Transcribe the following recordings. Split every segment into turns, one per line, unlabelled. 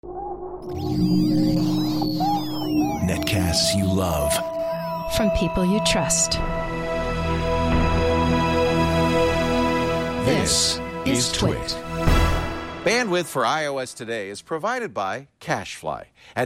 Netcasts you love.
From people you trust.
This is Twit.
Bandwidth for iOS today is provided by CacheFly at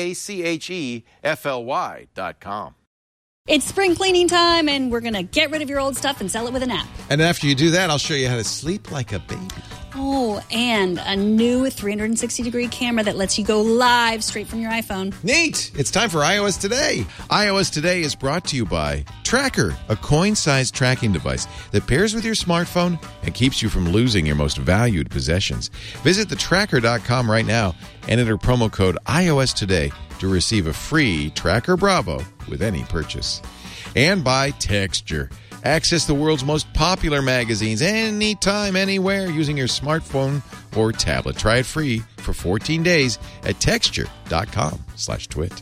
CACHEFLY.com.
It's spring cleaning time, and we're going to get rid of your old stuff and sell it with an app.
And after you do that, I'll show you how to sleep like a baby.
Oh, and a new 360-degree camera that lets you go live straight from your iPhone.
Neat! It's time for iOS Today. iOS Today is brought to you by Tracker, a coin-sized tracking device that pairs with your smartphone and keeps you from losing your most valued possessions. Visit thetracker.com right now and enter promo code iOS Today to receive a free Tracker Bravo with any purchase. And by Texture. Access the world's most popular magazines anytime, anywhere using your smartphone or tablet. Try it free for 14 days at texture.com/twit.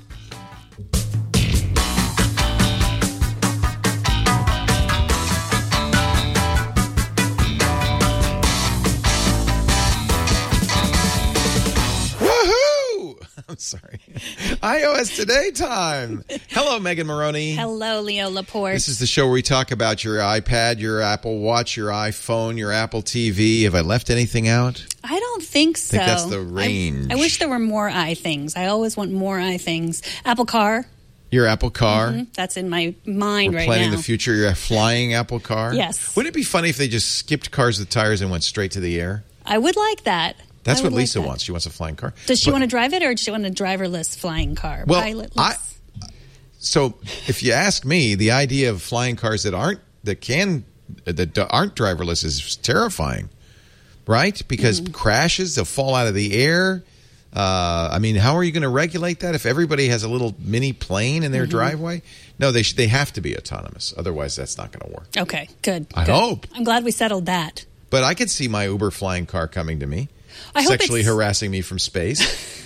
I'm sorry. iOS Today time. Hello, Megan Maroney.
Hello, Leo Laporte.
This is the show where we talk about your iPad, your Apple Watch, your iPhone, your Apple TV. Have I left anything out?
I don't think so.
I think that's the range.
I wish there were more iThings. I always want more iThings. Apple Car.
Your Apple Car?
Mm-hmm. That's in my mind
We're
right
planning
now.
the future. Your flying Apple Car?
Yes.
Wouldn't it be funny if they just skipped cars with tires and went straight to the air?
I would like that.
That's what Lisa wants. She wants a flying car.
Does she want to drive it, or does she want a driverless flying car?
Well,
pilotless?
So if you ask me, the idea of flying cars that aren't driverless is terrifying, right? Because crashes, they'll fall out of the air. I mean, how are you going to regulate that if everybody has a little mini plane in their driveway? No, they have to be autonomous. Otherwise, that's not going to work.
Okay, good.
I hope.
I'm glad we settled that.
But I could see my Uber flying car coming to me.
I hope
sexually harassing me from space.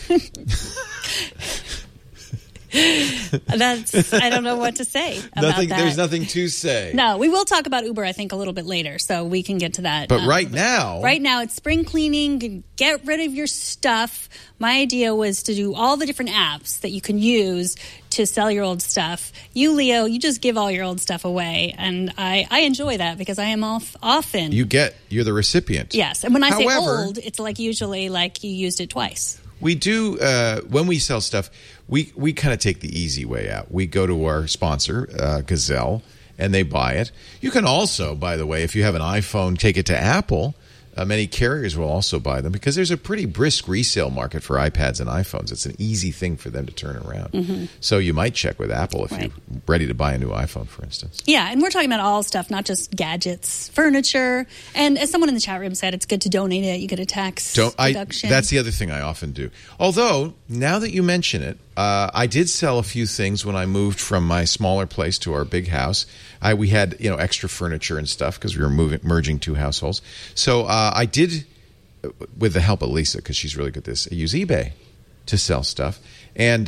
I don't know what to say about that.
There's nothing to say.
No, we will talk about Uber, I think, a little bit later, so we can get to that.
But right now
it's spring cleaning. Get rid of your stuff. My idea was to do all the different apps that you can use to sell your old stuff. You, Leo, you just give all your old stuff away, and I enjoy that because I am often.
You're the recipient.
Yes, and when I say old, it's like usually like you used it twice.
We do, when we sell stuff, we kind of take the easy way out. We go to our sponsor, Gazelle, and they buy it. You can also, by the way, if you have an iPhone, take it to Apple. Many carriers will also buy them because there's a pretty brisk resale market for iPads and iPhones. It's an easy thing for them to turn around. So you might check with Apple if you're ready to buy a new iPhone, for instance.
Yeah, and we're talking about all stuff, not just gadgets, furniture. And as someone in the chat room said, it's good to donate it. You get a tax deduction.
That's the other thing I often do. Although, now that you mention it, I did sell a few things when I moved from my smaller place to our big house. We had extra furniture and stuff because we were merging two households. So I did, with the help of Lisa, because she's really good at this, I use eBay to sell stuff. And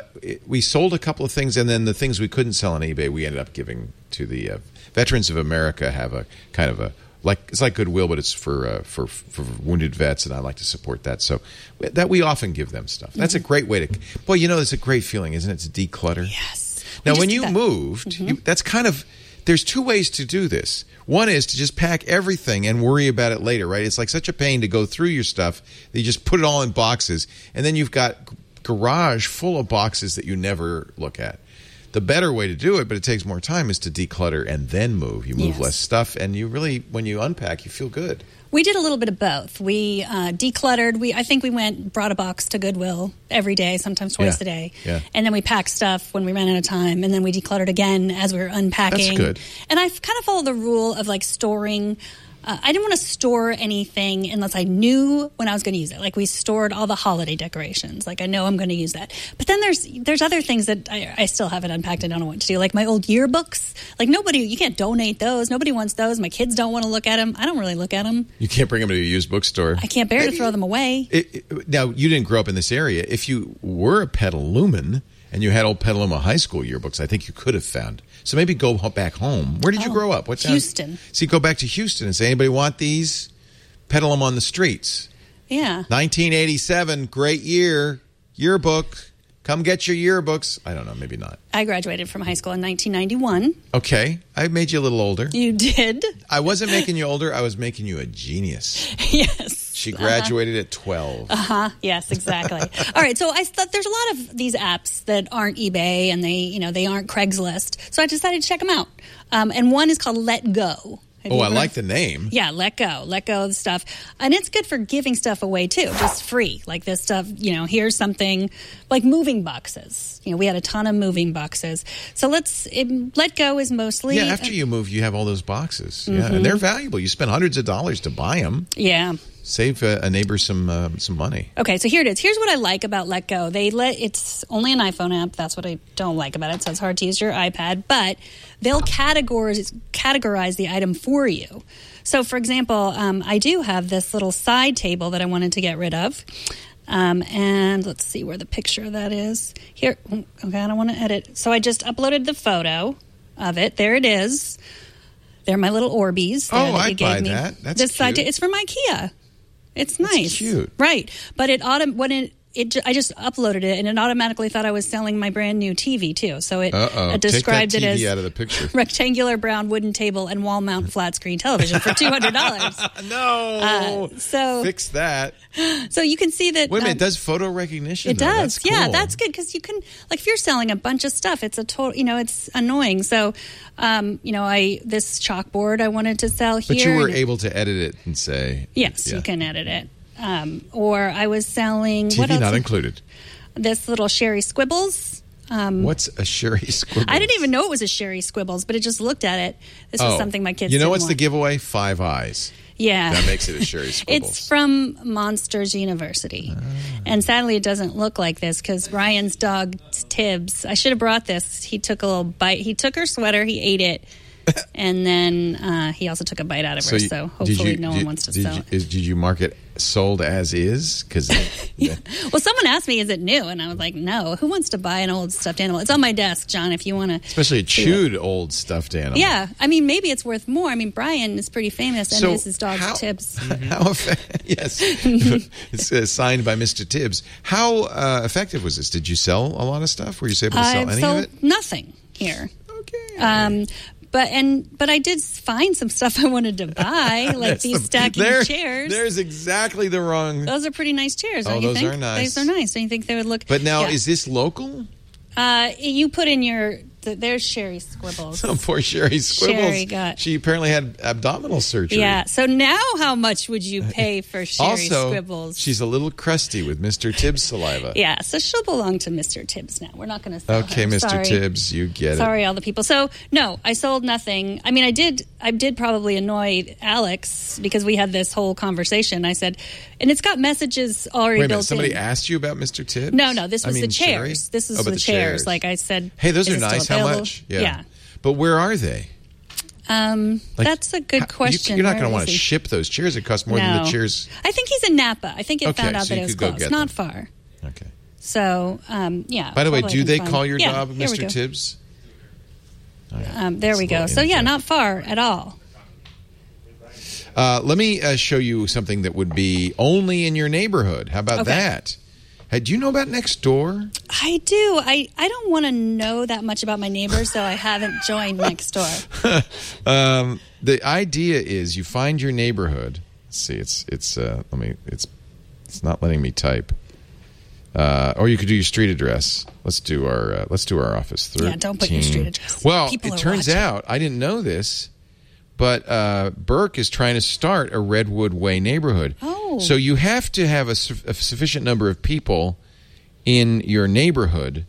we sold a couple of things, and then the things we couldn't sell on eBay, we ended up giving to the Veterans of America. Have a kind of it's like Goodwill, but it's for wounded vets, and I like to support that. So that we often give them stuff. That's a great way to. Boy, it's a great feeling, isn't it, to declutter?
Yes.
Now, when you moved, that's kind of. There's two ways to do this. One is to just pack everything and worry about it later, right? It's like such a pain to go through your stuff that you just put it all in boxes, and then you've got garage full of boxes that you never look at. The better way to do it, but it takes more time, is to declutter and then move. You move less stuff, and you really, when you unpack, you feel good.
We did a little bit of both. We decluttered. I think we brought a box to Goodwill every day, sometimes twice a day.
Yeah.
And then we packed stuff when we ran out of time, and then we decluttered again as we were unpacking.
That's good.
And I kind of followed the rule of storing. I didn't want to store anything unless I knew when I was going to use it. Like we stored all the holiday decorations. Like I know I'm going to use that. But then there's other things that I still haven't unpacked. I don't know what to do. Like my old yearbooks. Like you can't donate those. Nobody wants those. My kids don't want to look at them. I don't really look at them.
You can't bring them to a used bookstore.
I can't bear to throw them away.
Now, you didn't grow up in this area. If you were a Petaluma and you had old Petaluma High School yearbooks, I think you could have found. So maybe go back home. Where did you grow up? What town?
Houston.
See, go back to Houston and say, anybody want these? Peddle them on the streets.
Yeah.
1987, great year. Yearbook. Come get your yearbooks. I don't know, maybe not.
I graduated from high school in 1991.
Okay. I made you a little older.
You did?
I wasn't making you older. I was making you a genius.
Yes.
She graduated at 12.
Yes, exactly. All right. So I thought there's a lot of these apps that aren't eBay and they aren't Craigslist. So I decided to check them out. And one is called Let Go.
Oh, I like the name.
Yeah, let go of the stuff. And it's good for giving stuff away, too, just free. Like this stuff, here's something like moving boxes. We had a ton of moving boxes. So let go is mostly...
Yeah, after you move, you have all those boxes. Yeah, and they're valuable. You spend hundreds of dollars to buy them.
Yeah.
Save a neighbor some money.
Okay, so here it is. Here's what I like about Let Go. It's only an iPhone app. That's what I don't like about it. So it's hard to use your iPad. But they'll categorize the item for you. So, for example, I do have this little side table that I wanted to get rid of. And let's see where the picture of that is. Here. Okay, I don't want to edit. So I just uploaded the photo of it. There it is. They're my little Orbeez.
I'd buy that. That's
this
cute.
side it's from IKEA. It's nice.
That's cute.
Right. But I just uploaded it, and it automatically thought I was selling my brand new TV, too. So it described
Take that TV
it as
out of the picture.
rectangular brown wooden table and wall mount flat screen television for $200.
No. Fix that.
So you can see that.
Wait a minute. It does photo recognition.
It does.
That's cool.
Yeah, that's good because you can, if you're selling a bunch of stuff, it's a total, it's annoying. So, this chalkboard I wanted to sell here.
But you were able to edit it and say.
Yes, you can edit it. Or I was selling...
TV
what else?
not included.
This little Sherry Squibbles.
What's a Sherry Squibbles?
I didn't even know it was a Sherry Squibbles, but it just looked at it. This was something my kids didn't
what's
want.
the giveaway? 5 eyes.
Yeah.
That makes it a Sherry Squibbles.
It's from Monsters University. And sadly, it doesn't look like this because Ryan's dog, Tibbs, I should have brought this. He took a little bite. He took her sweater. He ate it. And then he also took a bite out of her, so hopefully no one wants to sell it.
Did you mark it sold as is? Because
Well, someone asked me, is it new? And I was like, no. Who wants to buy an old stuffed animal? It's on my desk, John, if you want to.
Especially a chewed old stuffed animal.
Yeah. I mean, maybe it's worth more. I mean, Brian is pretty famous, and this is dog Tibbs.
Yes. It's signed by Mr. Tibbs. How effective was this? Did you sell a lot of stuff? Were you able to sell any of it?
Nothing here.
Okay.
But I did find some stuff I wanted to buy, like these stacking chairs.
There's exactly the wrong.
Those are pretty nice chairs, don't you think?
Those are nice.
Those are nice. Don't you think they would look?
But now, is this local?
You put in there's Sherry Squibbles.
Oh, poor Sherry Squibbles. She apparently had abdominal surgery.
Yeah. So now how much would you pay for Sherry Squibbles?
She's a little crusty with Mr. Tibbs' saliva.
Yeah. So she'll belong to Mr. Tibbs now. We're not going to sell her.
Okay, Mr. Tibbs, you get it.
Sorry, all the people. So, no, I sold nothing. I mean, I did probably annoy Alex because we had this whole conversation. I said, and it's got messages already built in.
Somebody asked you about Mr. Tibbs?
No, this was the chairs.
Sherry?
This is the chairs. Like I said.
Hey, those are nice. How much?
Yeah.
But where are they?
That's a good question.
You're not going to want to ship those chairs. It costs more than the chairs.
I think he's in Napa. I think it found out that it was close. Not far.
Okay.
So, yeah.
By the way, do they call your dog Mr. Tibbs?
There we go. So, yeah, not far at all.
Let me show you something that would be only in your neighborhood. How about that? Hey, do you know about Nextdoor?
I do. I don't want to know that much about my neighbors, so I haven't joined Nextdoor.
The idea is you find your neighborhood. Let's see. It's not letting me type. Or you could do your street address. Let's do our office. 13.
Yeah, don't put your street address.
Well, it turns out I didn't know this, but Burke is trying to start a Redwood Way neighborhood.
Oh.
So you have to have a sufficient number of people in your neighborhood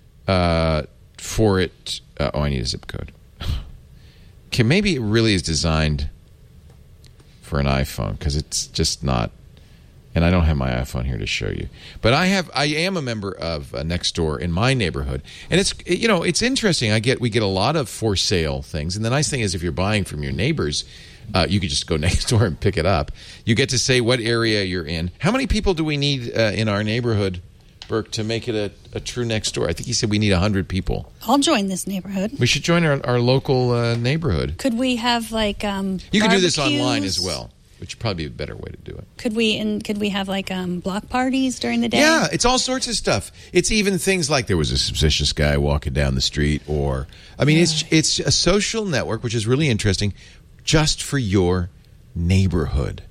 for it. I need a zip code. Okay, maybe it really is designed for an iPhone because it's just not. And I don't have my iPhone here to show you, but I am a member of Nextdoor in my neighborhood, and it's interesting. We get a lot of for sale things, and the nice thing is if you're buying from your neighbors, you could just go next door and pick it up. You get to say what area you're in. How many people do we need in our neighborhood, Burke, to make it a true Nextdoor? I think he said we need 100 people.
I'll join this neighborhood.
We should join our local neighborhood.
Could we have
you can do this online as well. which would probably be a better way to do it.
Could we have like block parties during the day?
Yeah, it's all sorts of stuff. It's even things like there was a suspicious guy walking down the street, or it's a social network, which is really interesting, just for your neighborhood.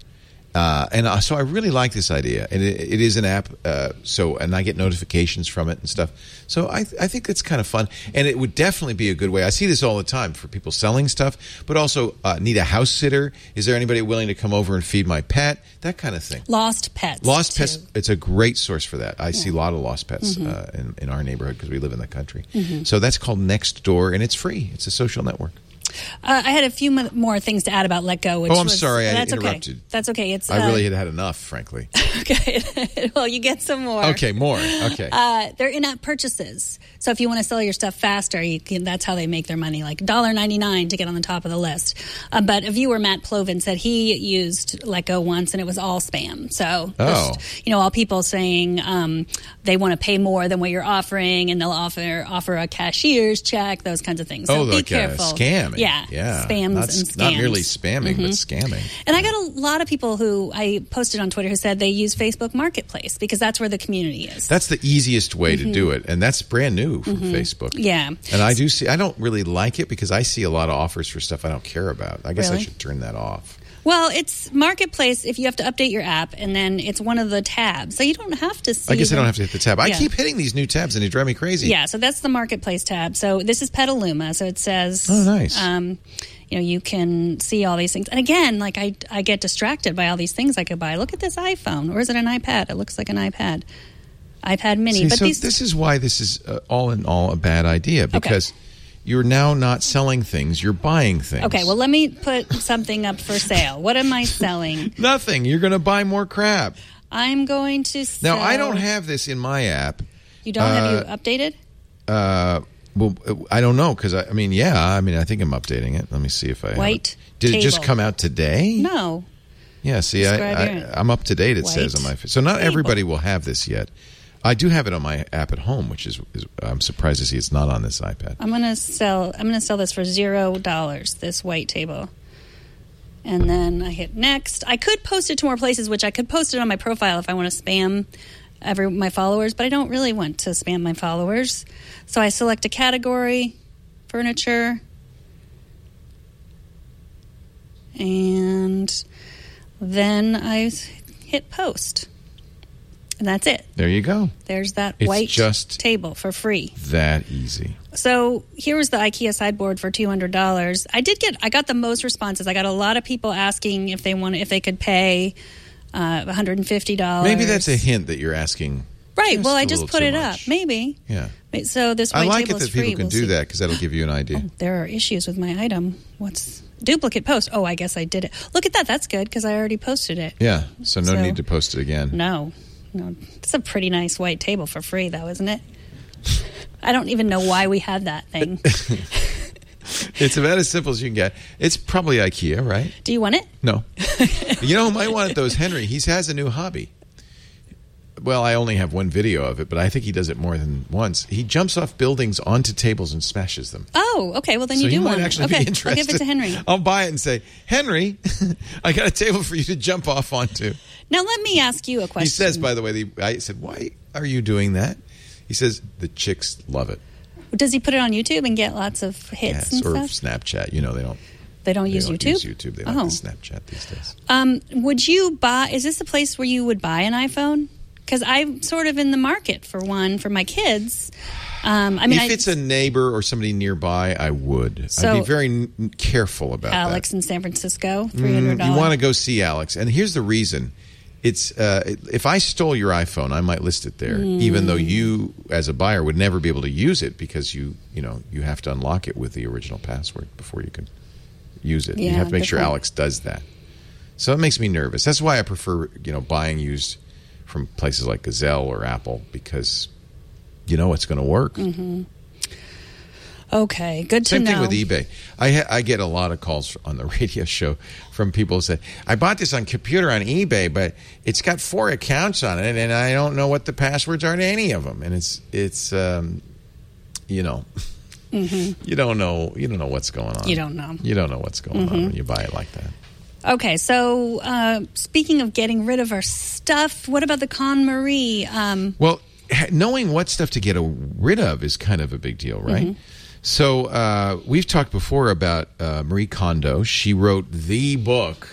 So I really like this idea, and it is an app. And I get notifications from it and stuff. So I think it's kind of fun, and it would definitely be a good way. I see this all the time for people selling stuff, but also need a house sitter. Is there anybody willing to come over and feed my pet? That kind of thing.
Lost pets.
Pets. It's a great source for that. I see a lot of lost pets in our neighborhood because we live in the country. So that's called Nextdoor, and it's free. It's a social network.
I had a few more things to add about Let Go.
I'm sorry, I interrupted.
Okay. That's okay.
I really had enough, frankly.
Okay. Well, you get some more.
Okay, more. Okay.
They're in-app purchases. So if you want to sell your stuff faster, that's how they make their money, like $1.99 to get on the top of the list. But a viewer, Matt Plovin, said he used Let Go once, and it was all spam. So, all people saying they want to pay more than what you're offering, and they'll offer a cashier's check, those kinds of things. So be careful.
Scamming.
Yeah. Spams and scams.
Not merely spamming, but scamming.
And I got a lot of people who I posted on Twitter who said they use Facebook Marketplace because that's where the community is.
That's the easiest way to do it, and that's brand new from Facebook.
Yeah.
And I don't really like it because I see a lot of offers for stuff I don't care about. I guess I should turn that off.
Well, it's Marketplace if you have to update your app, and then it's one of the tabs. So you don't have to see.
I guess I don't have to hit the tab. I keep hitting these new tabs, and they drive me crazy.
Yeah, so that's the Marketplace tab. So this is Petaluma. So it says,
oh, nice.
You can see all these things. And again, like I get distracted by all these things I could buy. Look at this iPhone. Or is it an iPad? It looks like an iPad. iPad mini.
This is why this is all in all a bad idea, because you're now not selling things, you're buying things.
Okay, well, let me put something up for sale. What am I selling?
Nothing. You're going to buy more crap.
I'm going to sell...
Now, I don't have this in my app.
You don't? Have you updated?
Well, I don't know, because I think I'm updating it. Let me see if I
White
Did
table.
it just come out today?
No.
Yeah, see, I'm up to date, it says on my... So not everybody will have this yet. I do have it on my app at home, which is I'm surprised to see it's not on this iPad.
I'm gonna sell this for $0. This white table, and then I hit next. I could post it to more places, which I could post it on my profile if I want to spam my followers, but I don't really want to spam my followers. So I select a category, furniture, and then I hit post. And that's it.
There you go.
There's that
it's
white
just
table for free.
That easy.
So here was the IKEA sideboard for $200. I got the most responses. I got a lot of people asking if they could pay $150.
Maybe that's a hint that you're asking.
Right. Well, I just put it up. Maybe.
Yeah.
So this white
I like
table
it
is free.
that people can do that because that'll give you an idea.
Oh, there are issues with my item. What's duplicate post? Oh, I guess I did it. Look at that. That's good because I already posted it.
Yeah. So no need to post it again.
No, it's a pretty nice white table for free, though, isn't it? I don't even know why we have that thing.
It's about as simple as you can get. It's probably IKEA, right?
Do you want it?
No. You know who might want it, though, is Henry. He has a new hobby. Well, I only have one video of it, but I think he does it more than once. He jumps off buildings onto tables and smashes them.
Oh, okay. Well, then you do want it.
Actually be interested.
I'll give it to Henry.
I'll buy it and say, Henry, I got a table for you to jump off onto.
Now, let me ask you a question.
He says, by the way, I said, why are you doing that? He says, the chicks love it.
Does he put it on YouTube and get lots of hits and
or
stuff?
Snapchat. You know, they don't
use YouTube?
Use YouTube. They like Snapchat these days.
Would you buy... Is this a place where you would buy an iPhone? Because I'm sort of in the market for one for my kids.
If it's a neighbor or somebody nearby, I would.
So,
I'd be very careful about
Alex
that.
in San Francisco, $300.
You want to go see Alex. And here's the reason. It's if I stole your iPhone, I might list it there, even though you, as a buyer, would never be able to use it because you have to unlock it with the original password before you can use it.
Yeah,
you have to make sure
point.
Alex does that. So it makes me nervous. That's why I prefer buying used from places like Gazelle or Apple because you know it's going to work.
Mm-hmm. Okay, good to know.
Same thing with eBay. I get a lot of calls on the radio show from people who say, I bought this on computer on eBay, but it's got 4 accounts on it, and I don't know what the passwords are to any of them. And it's you don't know what's going on.
You don't know.
You don't know what's going on when you buy it like that.
Okay, so speaking of getting rid of our stuff, what about the KonMari?
Well, knowing what stuff to get rid of is kind of a big deal, right?
Mm-hmm.
So we've talked before about Marie Kondo. She wrote the book.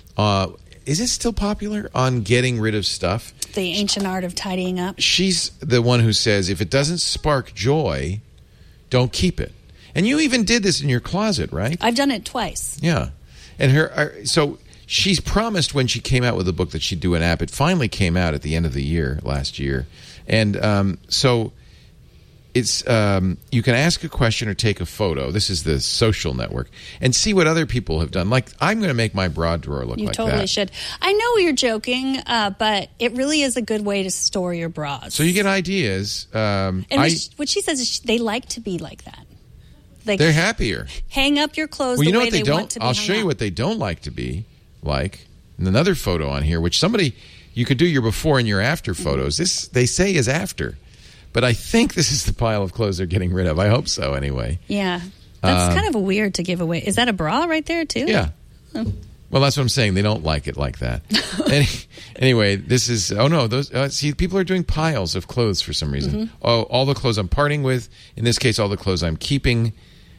Is it still popular on getting rid of stuff?
The Ancient Art of Tidying Up.
She's the one who says, if it doesn't spark joy, don't keep it. And you even did this in your closet, right?
I've done it twice.
Yeah. And so she's promised when she came out with the book that she'd do an app. It finally came out at the end of the year, last year. And so it's you can ask a question or take a photo. This is the social network. And see what other people have done. Like, I'm going to make my bra drawer look like that.
You totally should. I know you're joking, but it really is a good way to store your bras.
So you get ideas.
And what she says is they like to be like that. Like,
they're happier.
Hang up your clothes
Well, you
the
know
way
what they
want
don't?
to be
I'll
hung
show you
up.
what they don't like to be like. And another photo on here, which you could do your before and your after photos. This, they say, is after. But I think this is the pile of clothes they're getting rid of. I hope so, anyway.
Yeah. That's kind of weird to give away. Is that a bra right there, too?
Yeah.
Oh.
Well, that's what I'm saying. They don't like it like that. Anyway, this is... Oh, no. Those see, people are doing piles of clothes for some reason.
Mm-hmm.
Oh, all the clothes I'm parting with. In this case, all the clothes I'm keeping.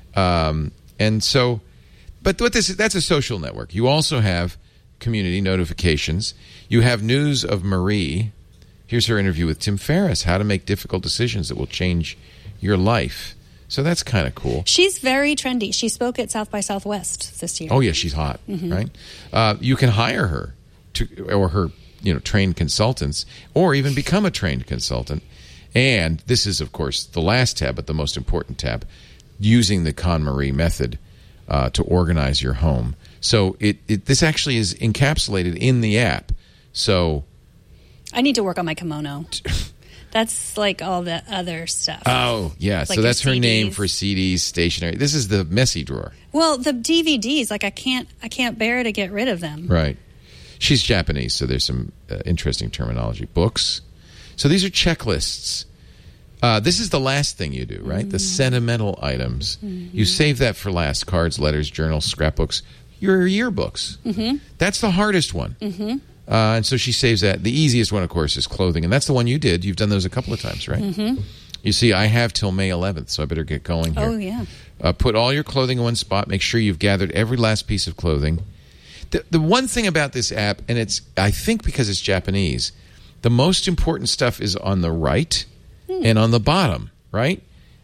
And so... But that's a social network. You also have community notifications. You have news of Marie. Here's her interview with Tim Ferriss, how to make difficult decisions that will change your life. So that's kind of cool.
She's very trendy. She spoke at South by Southwest this year.
Oh, yeah, she's hot, right? You can hire her or her trained consultants, or even become a trained consultant. And this is, of course, the last tab, but the most important tab, using the KonMari method to organize your home. So this actually is encapsulated in the app. So...
I need to work on my kimono. That's like all the other stuff.
Oh, yeah.
Like
so that's her
CDs.
name for CDs, stationery. This is the messy drawer.
Well, the DVDs, like I can't bear to get rid of them.
Right. She's Japanese, so there's some interesting terminology. Books. So these are checklists. This is the last thing you do, right? The sentimental items. You save that for last. Cards, letters, journals, scrapbooks, your yearbooks. That's the hardest one. And so she saves that. The easiest one, of course, is clothing. And that's the one you did. You've done those a couple of times, right? You see, I have till May 11th, so I better get going here.
Oh, yeah.
Put all your clothing in one spot. Make sure you've gathered every last piece of clothing. The one thing about this app, and I think because it's Japanese, the most important stuff is on the right and on the bottom, right?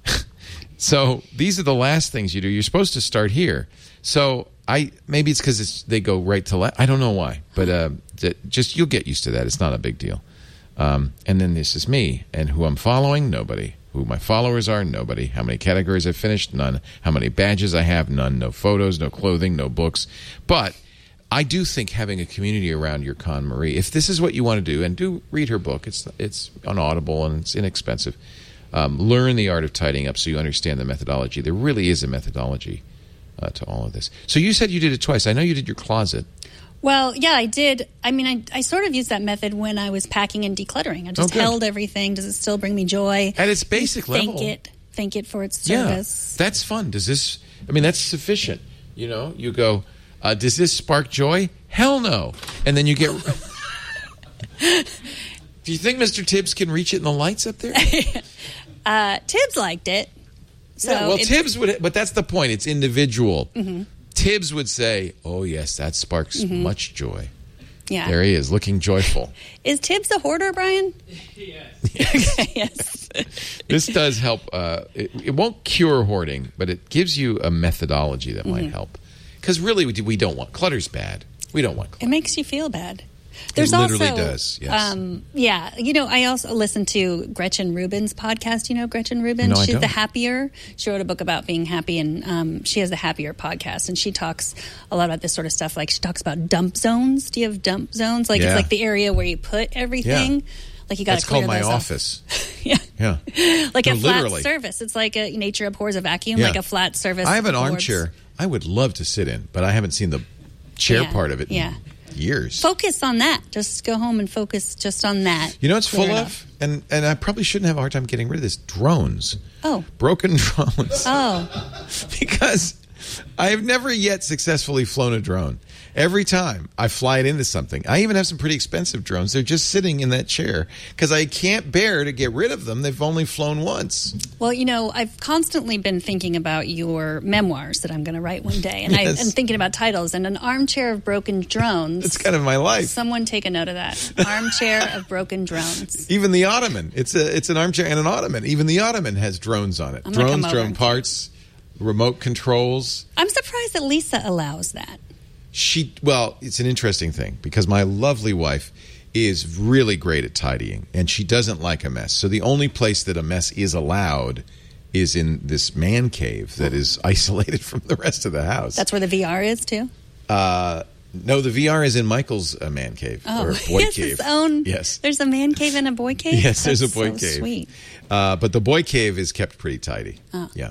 So these are the last things you do. You're supposed to start here. So maybe it's because they go right to left. I don't know why, but just you'll get used to that. It's not a big deal. And then this is me, and who I'm following, nobody. Who my followers are, nobody. How many categories I've finished, none. How many badges I have, none. No photos, no clothing, no books. But I do think having a community around your KonMari, if this is what you want to do, and do read her book. It's on Audible and it's inexpensive. Learn the art of tidying up so you understand the methodology. There really is a methodology to all of this. So you said you did it twice. I know you did your closet.
Well, yeah, I did. I mean, I sort of used that method when I was packing and decluttering. I just held everything. Does it still bring me joy?
At its basic level.
Thank it for its service.
Yeah, that's fun. That's sufficient. You go, does this spark joy? Hell no. And then you get... Do you think Mr. Tibbs can reach it in the lights up there?
Tibbs liked it. So
yeah, well, Tibbs would... But that's the point. It's individual. Tibbs would say, oh, yes, that sparks much joy.
Yeah.
There he is, looking joyful.
Is Tibbs a hoarder, Brian?
Yes.
Okay, yes.
This does help. It won't cure hoarding, but it gives you a methodology that might help. Because really, we don't want... Clutter's bad. We don't want clutter.
It makes you feel bad.
It literally does, yes.
Yeah. I also listen to Gretchen Rubin's podcast. You know Gretchen Rubin?
No, I
She's
don't.
The Happier. She wrote a book about being happy, and she has the Happier podcast, and she talks a lot about this sort of stuff. Like, she talks about dump zones. Do you have dump zones? Like, it's like the area where you put everything.
Yeah.
Like, you got to clear
called my
those off.
office.
Yeah. Like a flat
literally.
surface. It's like nature abhors a vacuum,
Yeah.
like a flat surface.
I have an
absorbs.
armchair I would love to sit in, but I haven't seen the chair part of it in years.
Focus on that. Just go home and focus just on that.
You know what's
Clear
full
it
of? And I probably shouldn't have a hard time getting rid of this. Drones.
Oh.
Broken drones.
Oh.
Because I have never yet successfully flown a drone. Every time I fly it into something. I even have some pretty expensive drones. They're just sitting in that chair because I can't bear to get rid of them. They've only flown once.
Well, I've constantly been thinking about your memoirs that I'm going to write one day. And
Yes.
I'm thinking about titles. And An Armchair of Broken Drones.
It's kind of my life.
Someone take a note of that. Armchair of Broken Drones.
Even the Ottoman. It's an armchair and an ottoman. Even the Ottoman has drones on it.
I'm gonna come
Drones,
over
drone
and-
parts, remote controls.
I'm surprised that Lisa allows that.
It's an interesting thing because my lovely wife is really great at tidying, and she doesn't like a mess. So the only place that a mess is allowed is in this man cave that is isolated from the rest of the house.
That's where the VR is, too?
No, the VR is in Michael's man cave or boy
he has
cave.
his own.
Yes.
There's a man cave and a boy cave?
Yes, there's a
That's
boy
so
cave.
Sweet.
But the boy cave is kept pretty tidy.
Oh.
Yeah.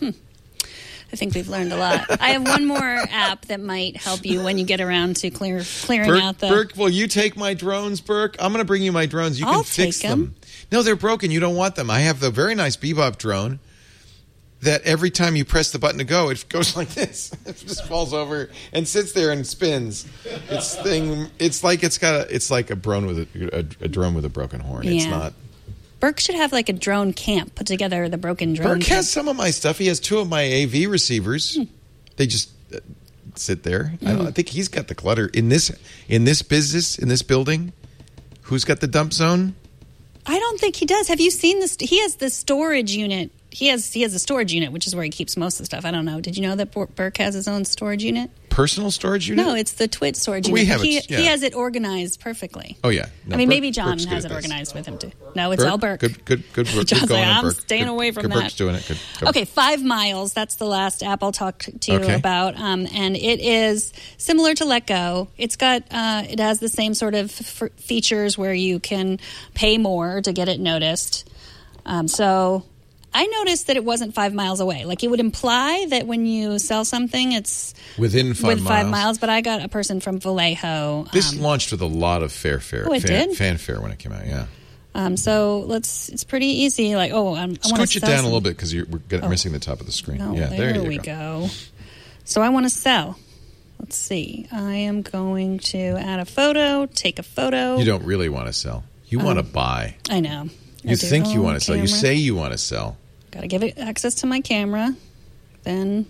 I think we've learned a lot. I have one more app that might help you when you get around to clearing out the...
Burke, will you take my drones, Burke? I'm going to bring you my drones. You
I'll
can fix
take
them. No, they're broken. You don't want them. I have the very nice Bebop drone that every time you press the button to go, it goes like this. It just falls over and sits there and spins. It's like a drone with a drone with a broken horn. It's
Yeah.
not.
Burke should have like a drone camp, put together the broken drone
Burke
camp.
has some of my stuff. He has 2 of my AV receivers. They just sit there. I think he's got the clutter in this business, in this building. Who's got the dump zone?
I don't think he does. Have you seen this? He has the storage unit. He has a storage unit, which is where he keeps most of the stuff. I don't know. Did you know that Burke has his own storage unit?
Personal storage unit?
No, it's the Twit storage
We
unit.
have it, yeah.
He has it organized perfectly.
Oh, yeah. No,
I mean,
Burke-
maybe John
Burke's good
has
at
it
this.
organized with him, too. No, it's all Burke.
Good Burke.
John's
Good going
like,
on,
I'm
Burke.
staying away from that.
Burke's doing it. Good.
Okay, 5 miles. That's the last app I'll talk to you
Okay.
about, and it is similar to Let Go. It's got it has the same sort of features where you can pay more to get it noticed. So I noticed that it wasn't 5 miles away. Like it would imply that when you sell something, it's
Within 5
miles. But I got a person from Vallejo.
This launched with a lot of fanfare when it came out. Yeah.
So it's pretty easy. Like, I want to
Scooch it down a little bit because we're missing the top of the screen.
Oh,
yeah, there
we
you
go. So I want to sell. Let's see. I am going to add a photo, take a photo.
You don't really want to sell. You want to buy.
I know.
You think you want to sell. You
Camera.
say you want to sell.
Got to give it access to my camera. Then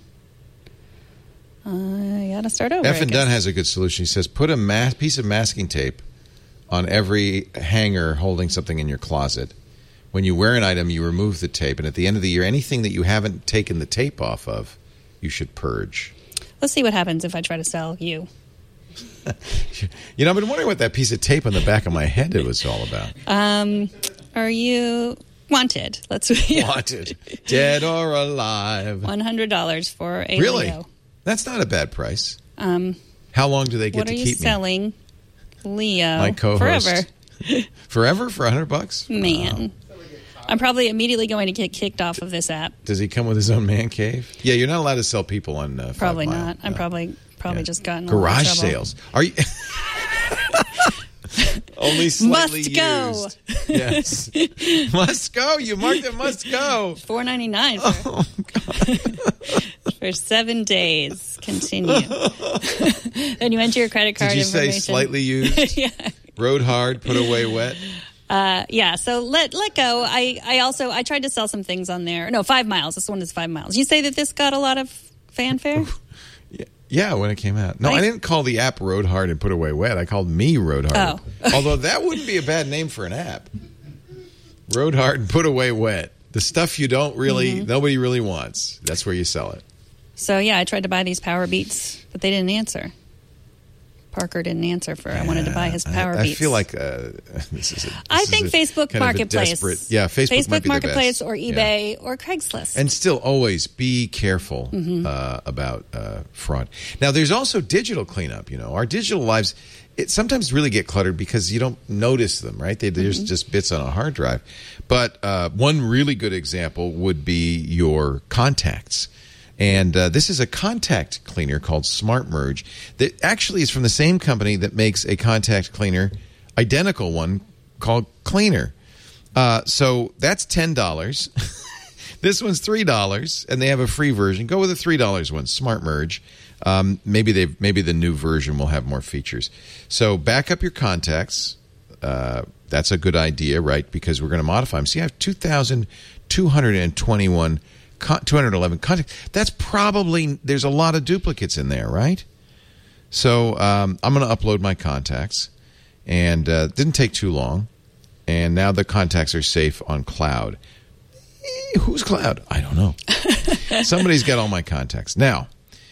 I got to start over.
F and
I guess.
Dunn has a good solution. He says, put a piece of masking tape on every hanger holding something in your closet. When you wear an item, you remove the tape. And at the end of the year, anything that you haven't taken the tape off of, you should purge.
Let's see what happens if I try to sell you.
You know, I've been wondering what that piece of tape on the back of my head was all about.
Are you wanted? Let's
Wanted. Dead or alive.
$100 for a
Really?
Leo.
That's not a bad price. How long do they get
What
to
are you
keep me?
selling, Leo?
My co-host.
Forever.
Forever for $100?
Man. I'm probably immediately going to get kicked off of this app.
Does he come with his own man cave? Yeah, you're not allowed to sell people on 5
Probably
Mile.
not. I'm
No.
probably
Yeah.
just gotten a lot of
garage
trouble.
sales. Are you only slightly
Must go.
used? Yes, must go. You marked it. Must go.
$4.99 for 7 days. Continue. Then you enter your credit card
Did you
information.
say slightly used?
Yeah.
Rode hard, put away wet.
Yeah, so let go. I tried to sell some things on there. No, 5 miles. This one is 5 miles. You say that this got a lot of fanfare?
Yeah, when it came out. No, I didn't call the app Rode Hard and Put Away Wet. I called me Rode Hard.
Oh.
Although that wouldn't be a bad name for an app. Rode Hard and Put Away Wet. The stuff you don't really, nobody really wants. That's where you sell it.
So, yeah, I tried to buy these Power Beats, but they didn't answer. Parker didn't answer I wanted to buy his Power Beats.
I feel like this is
I think Facebook Marketplace.
Facebook might be
Marketplace
the best.
or eBay or Craigslist.
And still always be careful about fraud. Now, there's also digital cleanup. You know, our digital lives, it sometimes really get cluttered because you don't notice them, right? There's just bits on a hard drive. But one really good example would be your contacts. And this is a contact cleaner called Smart Merge that actually is from the same company that makes a contact cleaner, identical one, called Cleaner. So that's $10. This one's $3, and they have a free version. Go with the $3 one, Smart Merge. Maybe the new version will have more features. So back up your contacts. That's a good idea, right? Because we're going to modify them. See, I have 2,211 contacts. That's probably, there's a lot of duplicates in there, right? So I'm going to upload my contacts, and it didn't take too long. And now the contacts are safe on cloud. Who's cloud? I don't know. Somebody's got all my contacts. Now,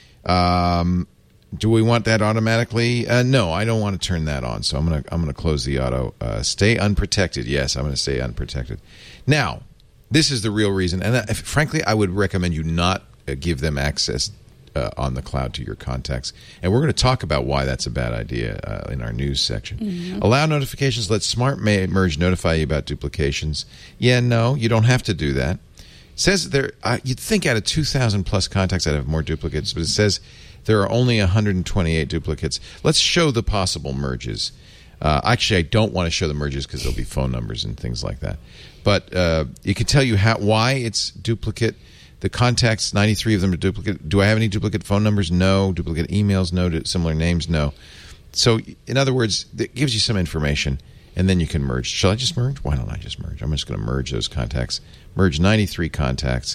do we want that automatically? No, I don't want to turn that on. So I'm gonna close the auto. Stay unprotected. Yes, I'm going to stay unprotected. Now, this is the real reason. And frankly, I would recommend you not give them access on the cloud to your contacts. And we're going to talk about why that's a bad idea in our news section. Mm-hmm. Allow notifications. Let Smart Merge notify you about duplications. Yeah, no, you don't have to do that. It says there, you'd think out of 2,000 plus contacts I'd have more duplicates, but it says there are only 128 duplicates. Let's show the possible merges. Actually, I don't want to show the merges because there'll be phone numbers and things like that. But it can tell you why it's duplicate. The contacts, 93 of them are duplicate. Do I have any duplicate phone numbers? No. Duplicate emails? No. Similar names? No. So, in other words, it gives you some information, and then you can merge. Shall I just merge? Why don't I just merge? I'm just going to merge those contacts. Merge 93 contacts.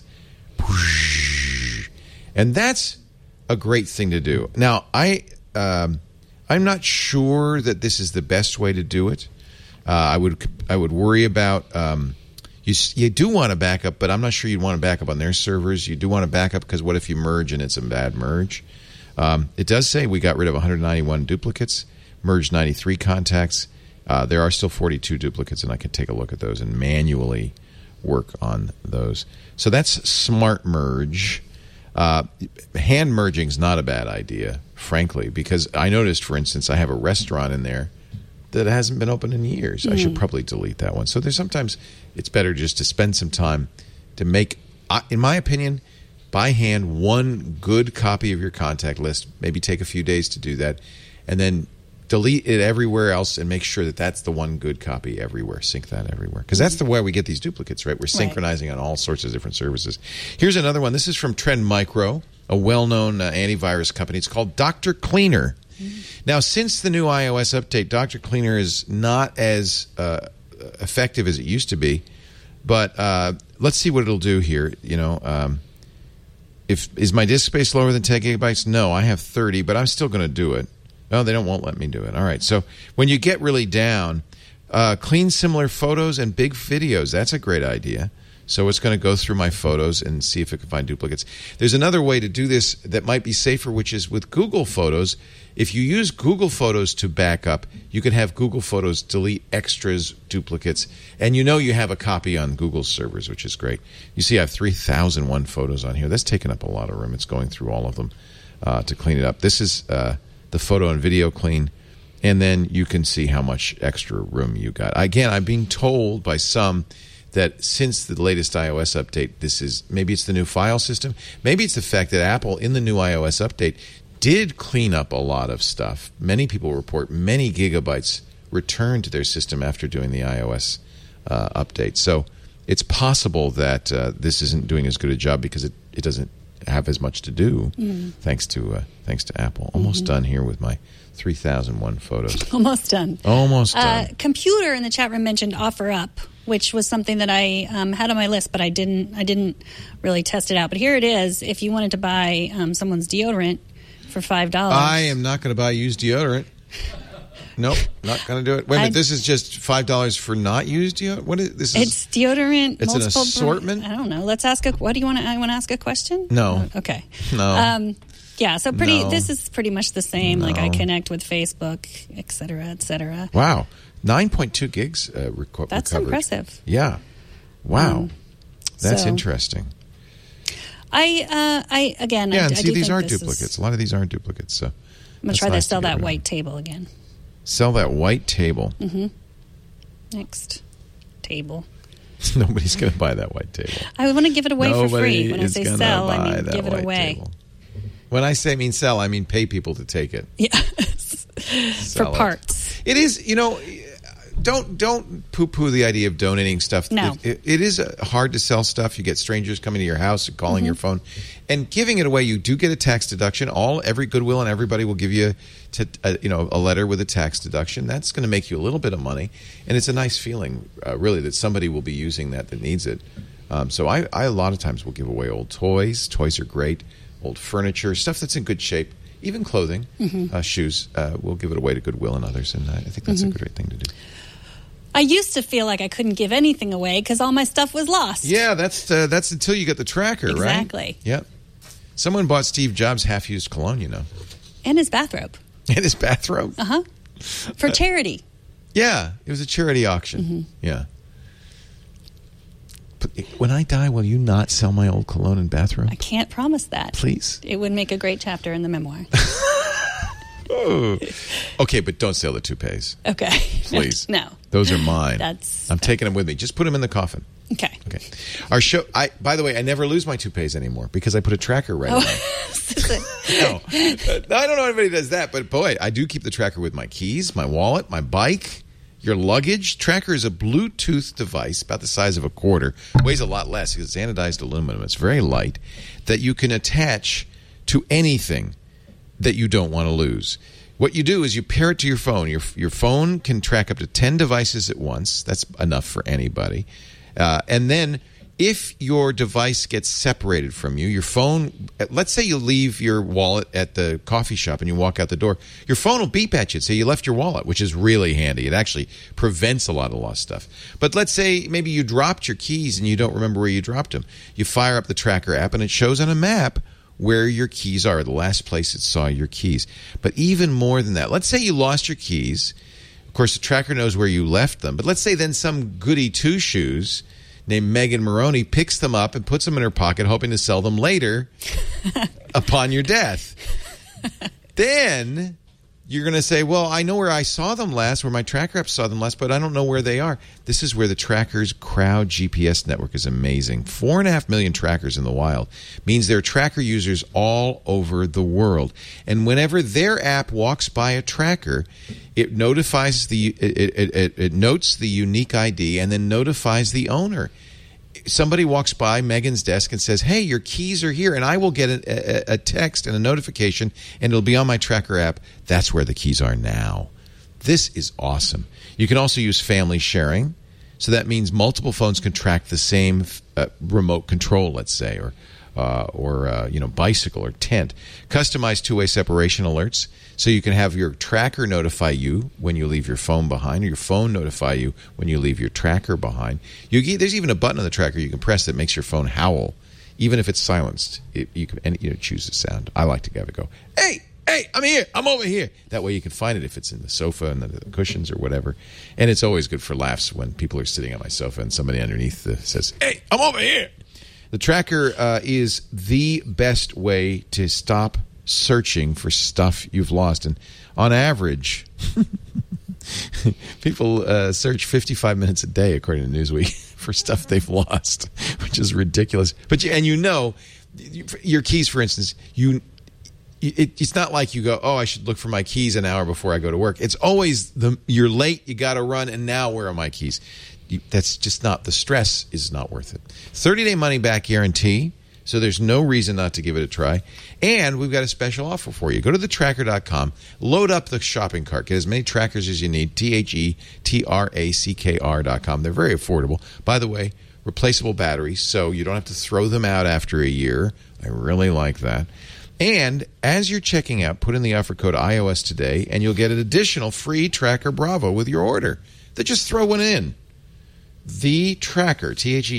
And that's a great thing to do. Now, I'm not sure that this is the best way to do it. I would worry about... You do want to back up, but I'm not sure you'd want to back up on their servers. You do want to back up because what if you merge and it's a bad merge? It does say we got rid of 191 duplicates, merged 93 contacts. There are still 42 duplicates, and I can take a look at those and manually work on those. So that's Smart Merge. Hand merging is not a bad idea, frankly, because I noticed, for instance, I have a restaurant in there that hasn't been open in years. I should probably delete that one. So there's sometimes it's better just to spend some time to make, in my opinion, by hand one good copy of your contact list. Maybe take a few days to do that, and then delete it everywhere else and make sure that that's the one good copy everywhere. Sync that everywhere. Because that's the way we get these duplicates, right? We're synchronizing on all sorts of different services. Here's another one. This is from Trend Micro, a well-known antivirus company. It's called Dr. Cleaner. Now, since the new iOS update, Dr. Cleaner is not as effective as it used to be. But let's see what it'll do here. You know, is my disk space lower than 10 gigabytes? No, I have 30, but I'm still going to do it. Oh, they won't let me do it. All right. So when you get really down, clean similar photos and big videos. That's a great idea. So it's going to go through my photos and see if it can find duplicates. There's another way to do this that might be safer, which is with Google Photos. If you use Google Photos to back up, you can have Google Photos delete extras, duplicates, and you know you have a copy on Google's servers, which is great. You see I have 3,001 photos on here. That's taken up a lot of room. It's going through all of them to clean it up. This is the photo and video clean, and then you can see how much extra room you got. Again, I'm being told by some that since the latest iOS update, maybe it's the new file system. Maybe it's the fact that Apple, in the new iOS update, did clean up a lot of stuff. Many people report many gigabytes returned to their system after doing the iOS update. So it's possible that this isn't doing as good a job because it doesn't have as much to do, thanks to Apple. Almost done here with my 3,001 photos.
Almost done.
Almost done.
Computer in the chat room mentioned OfferUp, which was something that I had on my list, but I didn't really test it out. But here it is. If you wanted to buy someone's deodorant for $5,
I am not going to buy used deodorant. Nope, not going to do it. Wait a minute, this is just $5 for not used deodorant? What is this?
It's deodorant.
It's an assortment?
I don't know. Let's ask what do you want to, I want to ask a question?
No.
Okay.
No.
Yeah, so this is pretty much the same. No. Like I connect with Facebook, et cetera, et cetera.
Wow. 9.2 gigs recovered.
That's impressive.
Yeah. Wow. That's interesting.
I
see, these are duplicates. A lot of these aren't duplicates. So
I'm going to try to sell that white table again.
Sell that white table.
Mm-hmm. Next table.
Nobody's going to buy that white table.
I want to give it away for free. When I say sell, I mean give it away.
Table. When I say sell, I mean pay people to take it.
Yes. For parts.
It is, don't poo-poo the idea of donating stuff.
No.
It is hard to sell stuff. You get strangers coming to your house and calling your phone. And giving it away, you do get a tax deduction. Every Goodwill and everybody will give you a letter with a tax deduction. That's going to make you a little bit of money. And it's a nice feeling, really, that somebody will be using that needs it. So I a lot of times will give away old toys. Toys are great. Old furniture, stuff that's in good shape. Even clothing, shoes, we'll give it away to Goodwill and others, and I think that's a great thing to do.
I used to feel like I couldn't give anything away because all my stuff was lost.
Yeah, that's until you get the tracker, right?
Exactly.
Yep. Someone bought Steve Jobs half-used cologne,
And his bathrobe.
And his bathrobe?
For charity.
Yeah, it was a charity auction. Yeah. When I die, will you not sell my old cologne and bathrobe?
I can't promise that.
Please.
It would make a great chapter in the memoir.
Okay, but don't sell the toupees.
Okay.
Please.
No.
Those are mine. I'm taking them with me. Just put them in the coffin.
Okay.
Our show, by the way, I never lose my toupees anymore because I put a tracker right on them. No, I don't know if anybody does that, but boy, I do keep the tracker with my keys, my wallet, my bike. Your luggage tracker is a Bluetooth device about the size of a quarter. Weighs a lot less because it's anodized aluminum. It's very light that you can attach to anything that you don't want to lose. What you do is you pair it to your phone. Your phone can track up to 10 devices at once. That's enough for anybody. And then if your device gets separated from you, your phone, let's say you leave your wallet at the coffee shop and you walk out the door, your phone will beep at you and say you left your wallet, which is really handy. It actually prevents a lot of lost stuff. But let's say maybe you dropped your keys and you don't remember where you dropped them. You fire up the tracker app and it shows on a map where your keys are, the last place it saw your keys. But even more than that, let's say you lost your keys. Of course, the tracker knows where you left them. But let's say then some goody two-shoes named Megan Maroney picks them up and puts them in her pocket, hoping to sell them later upon your death. Then you're going to say, well, I know where I saw them last, where my tracker app saw them last, but I don't know where they are. This is where the tracker's crowd GPS network is amazing. 4.5 million trackers in the wild means there are tracker users all over the world. And whenever their app walks by a tracker, it notifies it notes the unique ID and then notifies the owner. Somebody walks by Megan's desk and says, hey, your keys are here, and I will get a text and a notification, and it'll be on my tracker app. That's where the keys are now. This is awesome. You can also use family sharing. So that means multiple phones can track the same remote control, let's say, or bicycle or tent. Customized two-way separation alerts, so you can have your tracker notify you when you leave your phone behind, or your phone notify you when you leave your tracker behind. There's even a button on the tracker you can press that makes your phone howl, even if it's silenced. You can choose the sound. I like to have it go, hey, I'm here, I'm over here. That way you can find it if it's in the sofa and the cushions or whatever. And it's always good for laughs when people are sitting on my sofa and somebody underneath says, hey, I'm over here. The tracker is the best way to stop searching for stuff you've lost. And on average, people search 55 minutes a day, according to Newsweek, for stuff they've lost, which is ridiculous. But your keys, for instance, it's not like you go, oh, I should look for my keys an hour before I go to work. It's always you're late, you got to run, and now where are my keys? That's just not, the stress is not worth it. 30-day money-back guarantee, so there's no reason not to give it a try. And we've got a special offer for you. Go to thetracker.com, load up the shopping cart, get as many trackers as you need, TheTracker.com. They're very affordable. By the way, replaceable batteries, so you don't have to throw them out after a year. I really like that. And as you're checking out, put in the offer code iOS today, and you'll get an additional free Tracker Bravo with your order. Then just throw one in. The Tracker,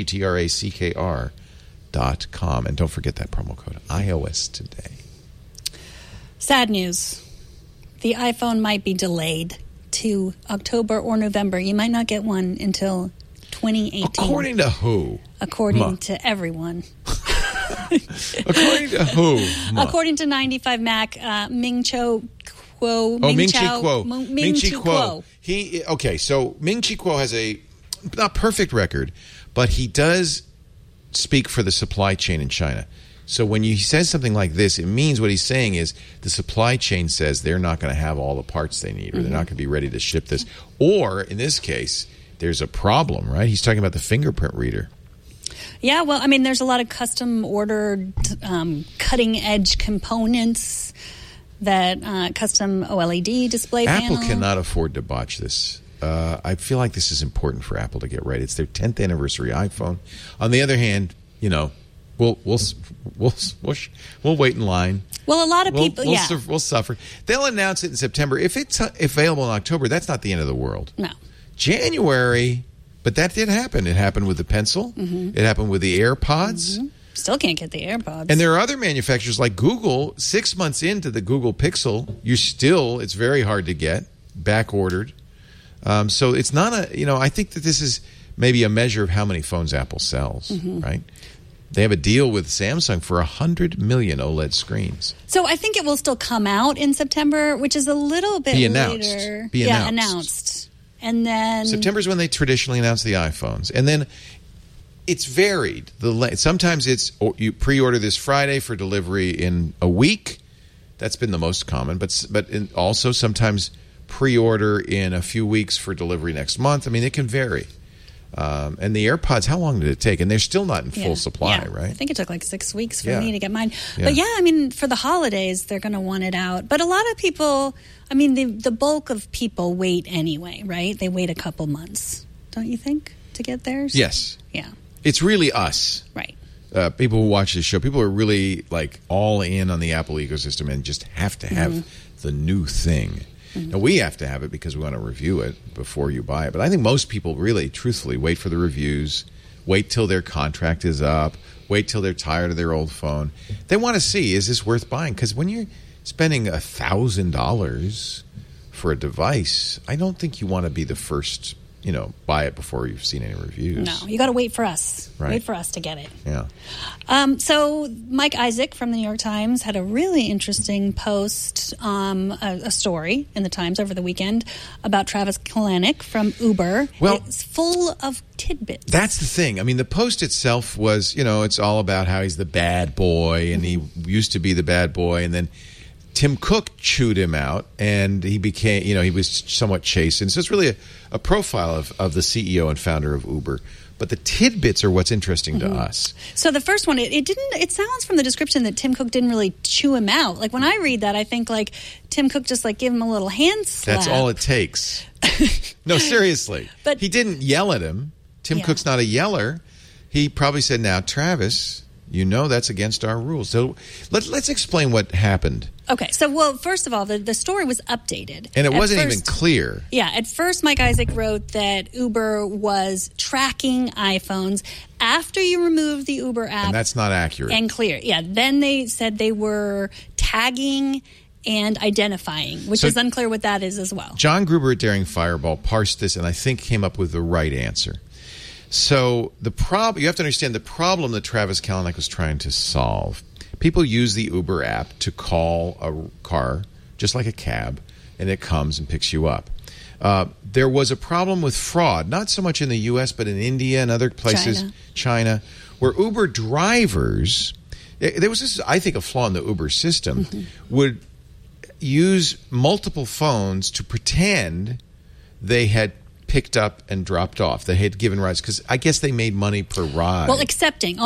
TheTracker.com. And don't forget that promo code, iOS today.
Sad news. The iPhone might be delayed to October or November. You might not get one until 2018.
According to who?
According to everyone.
According to who?
According to 95 Mac, Ming-Chi Kuo.
Ming-Chi Kuo. So Ming-Chi Kuo has a not perfect record, but he does speak for the supply chain in China. So when he says something like this, it means what he's saying is the supply chain says they're not going to have all the parts they need, or they're not going to be ready to ship this. Or, in this case, there's a problem, right? He's talking about the fingerprint reader.
Yeah, well, I mean, there's a lot of custom-ordered, cutting-edge components that custom OLED display
Apple
panel.
cannot afford to botch this. I feel like this is important for Apple to get right. It's their 10th anniversary iPhone. On the other hand, we'll wait in line.
Well, a lot of people,
we'll suffer. They'll announce it in September. If it's available in October, that's not the end of the world.
No.
January, but that did happen. It happened with the Pencil. It happened with the AirPods.
Still can't get the AirPods.
And there are other manufacturers like Google. 6 months into the Google Pixel, it's very hard to get, back ordered. So it's not I think that this is maybe a measure of how many phones Apple sells, right? They have a deal with Samsung for 100 million OLED screens.
So I think it will still come out in September, which is a little bit later.
Be announced.
Announced. And then
September is when they traditionally announce the iPhones. And then it's varied. Sometimes you pre-order this Friday for delivery in a week. That's been the most common. But also sometimes pre-order in a few weeks for delivery next month. I mean, it can vary. And the AirPods, how long did it take? And they're still not in full supply, right?
I think it took like 6 weeks for me to get mine.
Yeah.
But I mean, for the holidays, they're going to want it out. But a lot of people, I mean, the bulk of people wait anyway, right? They wait a couple months, don't you think, to get theirs?
Yes.
Yeah.
It's really us.
Right.
People who watch this show, people are really like all in on the Apple ecosystem and just have to have the new thing. Now, we have to have it because we want to review it before you buy it. But I think most people really, truthfully, wait for the reviews, wait till their contract is up, wait till they're tired of their old phone. They want to see, is this worth buying? Because when you're spending $1,000 for a device, I don't think you want to be the first, buy it before you've seen any reviews.
No, you got to wait for us.
Right.
Wait for us to get it.
Yeah.
So Mike Isaac from the New York Times had a really interesting post, a story in the Times over the weekend about Travis Kalanick from Uber.
Well,
it's full of tidbits.
That's the thing. I mean, the post itself was, it's all about how he's the bad boy, and he used to be the bad boy, and then Tim Cook chewed him out, and he became, he was somewhat chastened. So it's really a profile of the CEO and founder of Uber. But the tidbits are what's interesting to us.
So the first one, it sounds from the description that Tim Cook didn't really chew him out. Like when I read that, I think like Tim Cook just like gave him a little hand slap.
That's all it takes. No, seriously.
But
he didn't yell at him. Tim Cook's not a yeller. He probably said, now, Travis, that's against our rules. So let's explain what happened.
Okay. So, first of all, the story was updated.
And it wasn't even clear.
Yeah. At first, Mike Isaac wrote that Uber was tracking iPhones after you removed the Uber app.
And that's not accurate.
And clear. Yeah. Then they said they were tagging and identifying, which is unclear what that is as well.
John Gruber at Daring Fireball parsed this and I think came up with the right answer. So you have to understand the problem that Travis Kalanick was trying to solve. People use the Uber app to call a car, just like a cab, and it comes and picks you up. There was a problem with fraud, not so much in the U.S., but in India and other places, China, where Uber drivers, there was this, I think, a flaw in the Uber system, would use multiple phones to pretend they had picked up and dropped off. They had given rides because I guess they made money per ride.
Well, accepting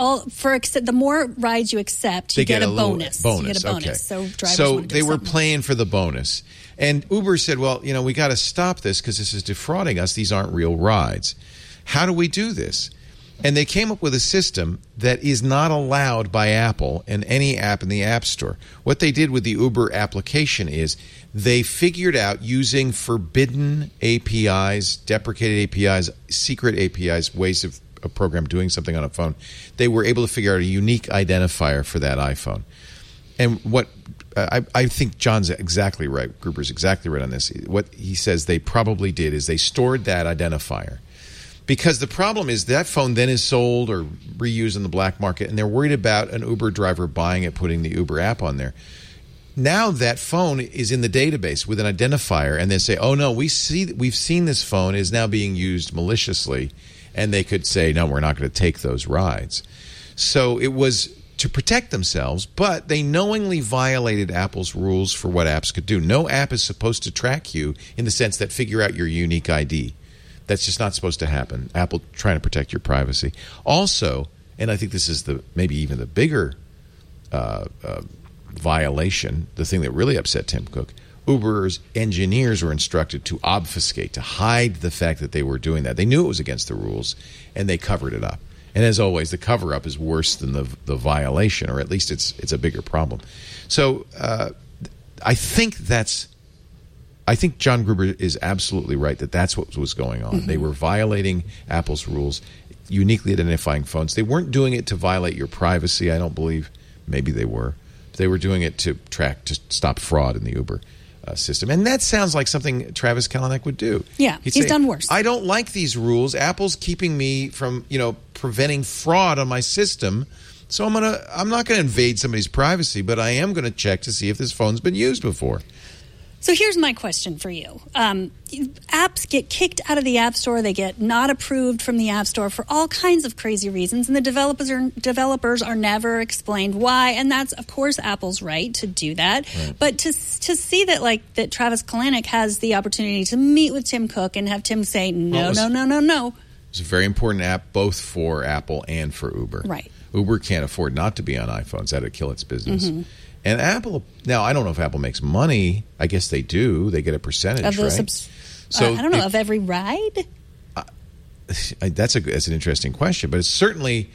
the more rides you accept, you get a bonus. You get a bonus.
Okay.
So drivers
they were playing for the bonus, and Uber said, "Well, we got to stop this because this is defrauding us. These aren't real rides. How do we do this?" And they came up with a system that is not allowed by Apple and any app in the App Store. What they did with the Uber application is they figured out using forbidden APIs, deprecated APIs, secret APIs, ways of a program doing something on a phone. They were able to figure out a unique identifier for that iPhone. And what I think John's exactly right, Gruber's exactly right on this. What he says they probably did is they stored that identifier. Because the problem is that phone then is sold or reused in the black market, and they're worried about an Uber driver buying it, putting the Uber app on there. Now that phone is in the database with an identifier, and they say, "Oh no, we've seen this phone is now being used maliciously," and they could say, "No, we're not going to take those rides." So it was to protect themselves, but they knowingly violated Apple's rules for what apps could do. No app is supposed to track you in the sense that figure out your unique ID. That's just not supposed to happen. Apple trying to protect your privacy. Also, and I think this is maybe even the bigger violation, the thing that really upset Tim Cook, Uber's engineers were instructed to obfuscate, to hide the fact that they were doing that. They knew it was against the rules, and they covered it up. And as always, the cover-up is worse than the violation, or at least it's a bigger problem. So I think John Gruber is absolutely right that that's what was going on. Mm-hmm. They were violating Apple's rules, uniquely identifying phones. They weren't doing it to violate your privacy, I don't believe. Maybe they were. They were doing it to stop fraud in the Uber system. And that sounds like something Travis Kalanick would do.
Yeah, he's done worse.
I don't like these rules. Apple's keeping me from, preventing fraud on my system. So I'm not going to invade somebody's privacy, but I am going to check to see if this phone's been used before.
So here's my question for you. Apps get kicked out of the App Store. They get not approved from the App Store for all kinds of crazy reasons, and the developers are never explained why. And that's, of course, Apple's right to do that. Right. But to see that Travis Kalanick has the opportunity to meet with Tim Cook and have Tim say, no.
It's a very important app both for Apple and for Uber.
Right.
Uber can't afford not to be on iPhones. That would kill its business. Mm-hmm. And Apple, now I don't know if Apple makes money. I guess they do. They get a percentage,
of
right?
So I don't know, of every ride?
That's an interesting question. But it's certainly,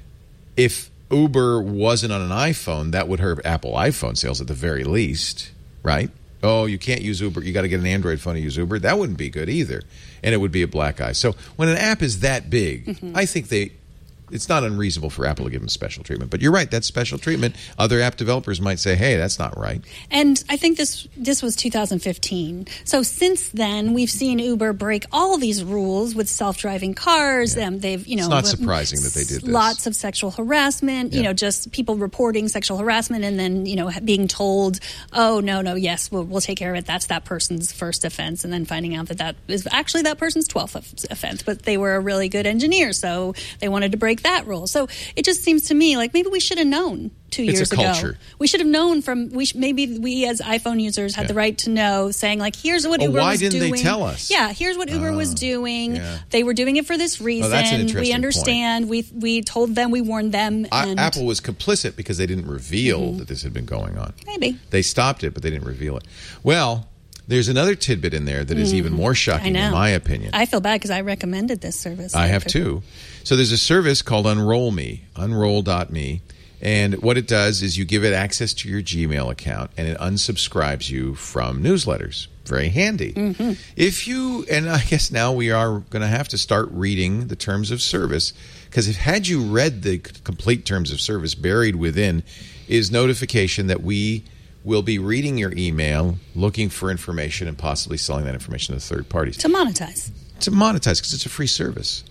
if Uber wasn't on an iPhone, that would hurt Apple iPhone sales at the very least, right? Oh, you can't use Uber. You got to get an Android phone to use Uber. That wouldn't be good either. And it would be a black eye. So when an app is that big, mm-hmm. I think it's not unreasonable for Apple to give them special treatment. But you're right, that's special treatment. Other app developers might say, hey, that's not right.
And I think this was 2015. So since then, we've seen Uber break all these rules with self-driving cars.
Yeah. It's not surprising that they did this.
Lots of sexual harassment, just people reporting sexual harassment and then, being told, oh, no, yes, we'll take care of it. That's that person's first offense. And then finding out that is actually that person's 12th offense. But they were a really good engineer, so they wanted to break that rule. So it just seems to me like maybe we should have known 2 years ago.
It's a culture.
We should have known maybe we as iPhone users had the right to know, saying like, here's what Uber was doing.
Why didn't they tell us?
Yeah, here's what Uber was doing. Yeah. They were doing it for this reason.
That's an interesting
we understand.
Point.
We told them, we warned them. And
Apple was complicit because they didn't reveal that this had been going on.
Maybe.
They stopped it, but they didn't reveal it. Well, there's another tidbit in there that is even more shocking in my opinion.
I feel bad because I recommended this service.
I have too. So there's a service called Unroll.me, unroll.me, and what it does is you give it access to your Gmail account, and it unsubscribes you from newsletters. Very handy. Mm-hmm. And I guess now we are going to have to start reading the terms of service, because had you read the complete terms of service, buried within is notification that we will be reading your email, looking for information, and possibly selling that information to third parties.
To monetize,
because it's a free service.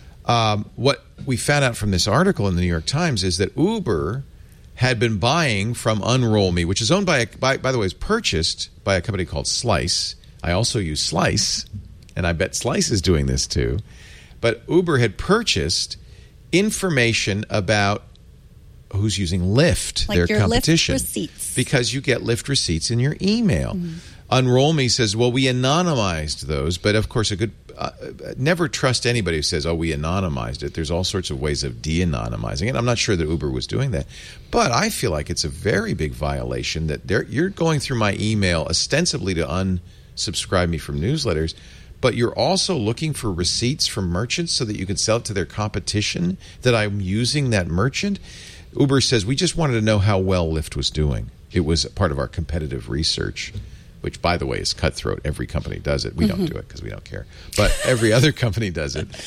What we found out from this article in the New York Times is that Uber had been buying from Unroll.me, which is owned by the way, is purchased by a company called Slice. I also use Slice, and I bet Slice is doing this too. But Uber had purchased information about who's using Lyft,
like
their
your
competition.
Lyft receipts.
Because you get Lyft receipts in your email. Mm-hmm. Unroll.me says, well, we anonymized those, but of course never trust anybody who says, oh, we anonymized it. There's all sorts of ways of de-anonymizing it. I'm not sure that Uber was doing that. But I feel like it's a very big violation that you're going through my email ostensibly to unsubscribe me from newsletters, but you're also looking for receipts from merchants so that you can sell it to their competition, that I'm using that merchant. Uber says, we just wanted to know how well Lyft was doing. It was part of our competitive research, which, by the way, is cutthroat. Every company does it. We don't do it because we don't care. But every other company does it.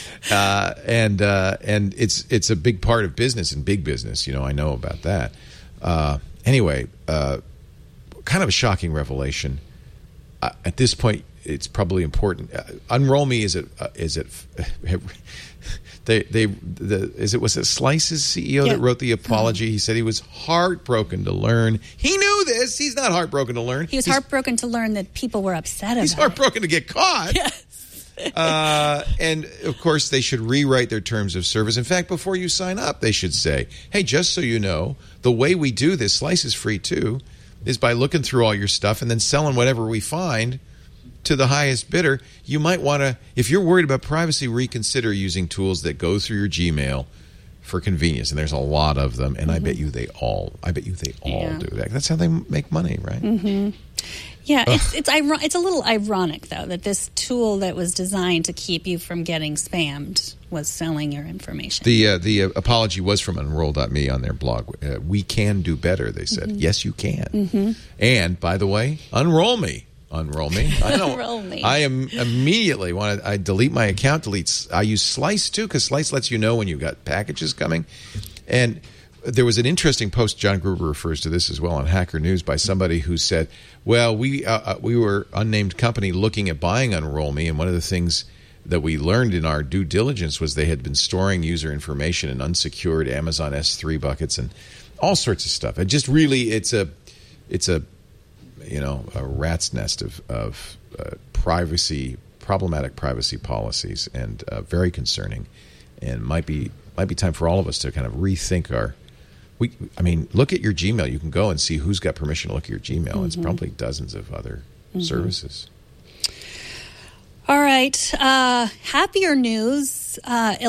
And it's a big part of business and big business. I know about that. Anyway, kind of a shocking revelation. At this point, it's probably important. Unroll.me was it Slice's CEO that wrote the apology? He said he was heartbroken to learn. He knew this. He's not heartbroken to learn.
He's heartbroken to learn that people were upset about it.
He's heartbroken to get caught.
Yes.
And, of course, they should rewrite their terms of service. In fact, before you sign up, they should say, hey, just so you know, the way we do this, Slice is free too, is by looking through all your stuff and then selling whatever we find to the highest bidder. You might want to, if you're worried about privacy, reconsider using tools that go through your Gmail for convenience. And there's a lot of them, and I bet you they all do that. That's how they make money, right?
Mm-hmm. Yeah, it's a little ironic, though, that this tool that was designed to keep you from getting spammed was selling your information.
The apology was from Unroll.me on their blog. We can do better, they said. Yes, you can. Mm-hmm. And, by the way, Unroll me. Unroll me. I know.
Unroll me.
I am immediately I delete my account. I use Slice too, because Slice lets you know when you've got packages coming. And there was an interesting post. John Gruber refers to this as well on Hacker News by somebody who said, "Well, we were unnamed company looking at buying Unroll Me, and one of the things that we learned in our due diligence was they had been storing user information in unsecured Amazon S3 buckets and all sorts of stuff. It just really it's a rat's nest of problematic privacy policies, and very concerning, and might be time for all of us to kind of rethink look at your Gmail. You can go and see who's got permission to look at your Gmail. Mm-hmm. It's probably dozens of other services.
All right. Happier news.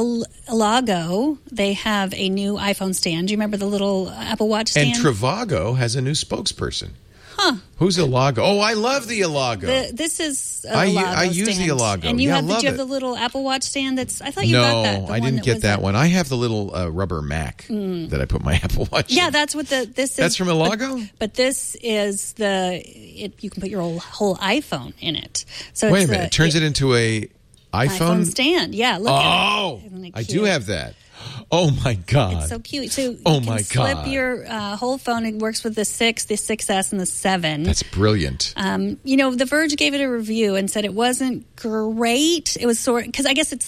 Elago, they have a new iPhone stand. Do you remember the little Apple Watch stand?
And Trivago has a new spokesperson.
Huh.
Who's Elago? Oh, I love the Elago.
This is
I use the Elago.
And you
I
have
love
the little Apple Watch stand that's... I thought you
got
that.
No, I didn't get that one. I have the little rubber Mac that I put my Apple Watch in.
Yeah, that's what this is.
That's from Elago?
But this is you can put your whole iPhone in it. So
wait a minute. It turns it into a iPhone
stand. Yeah, look at it. Isn't it
I
cute?
do have that. Oh, my God.
It's so cute. So you can slip your whole phone. It works with the 6, the 6S, and the 7.
That's brilliant.
The Verge gave it a review and said it wasn't great. It was because I guess it's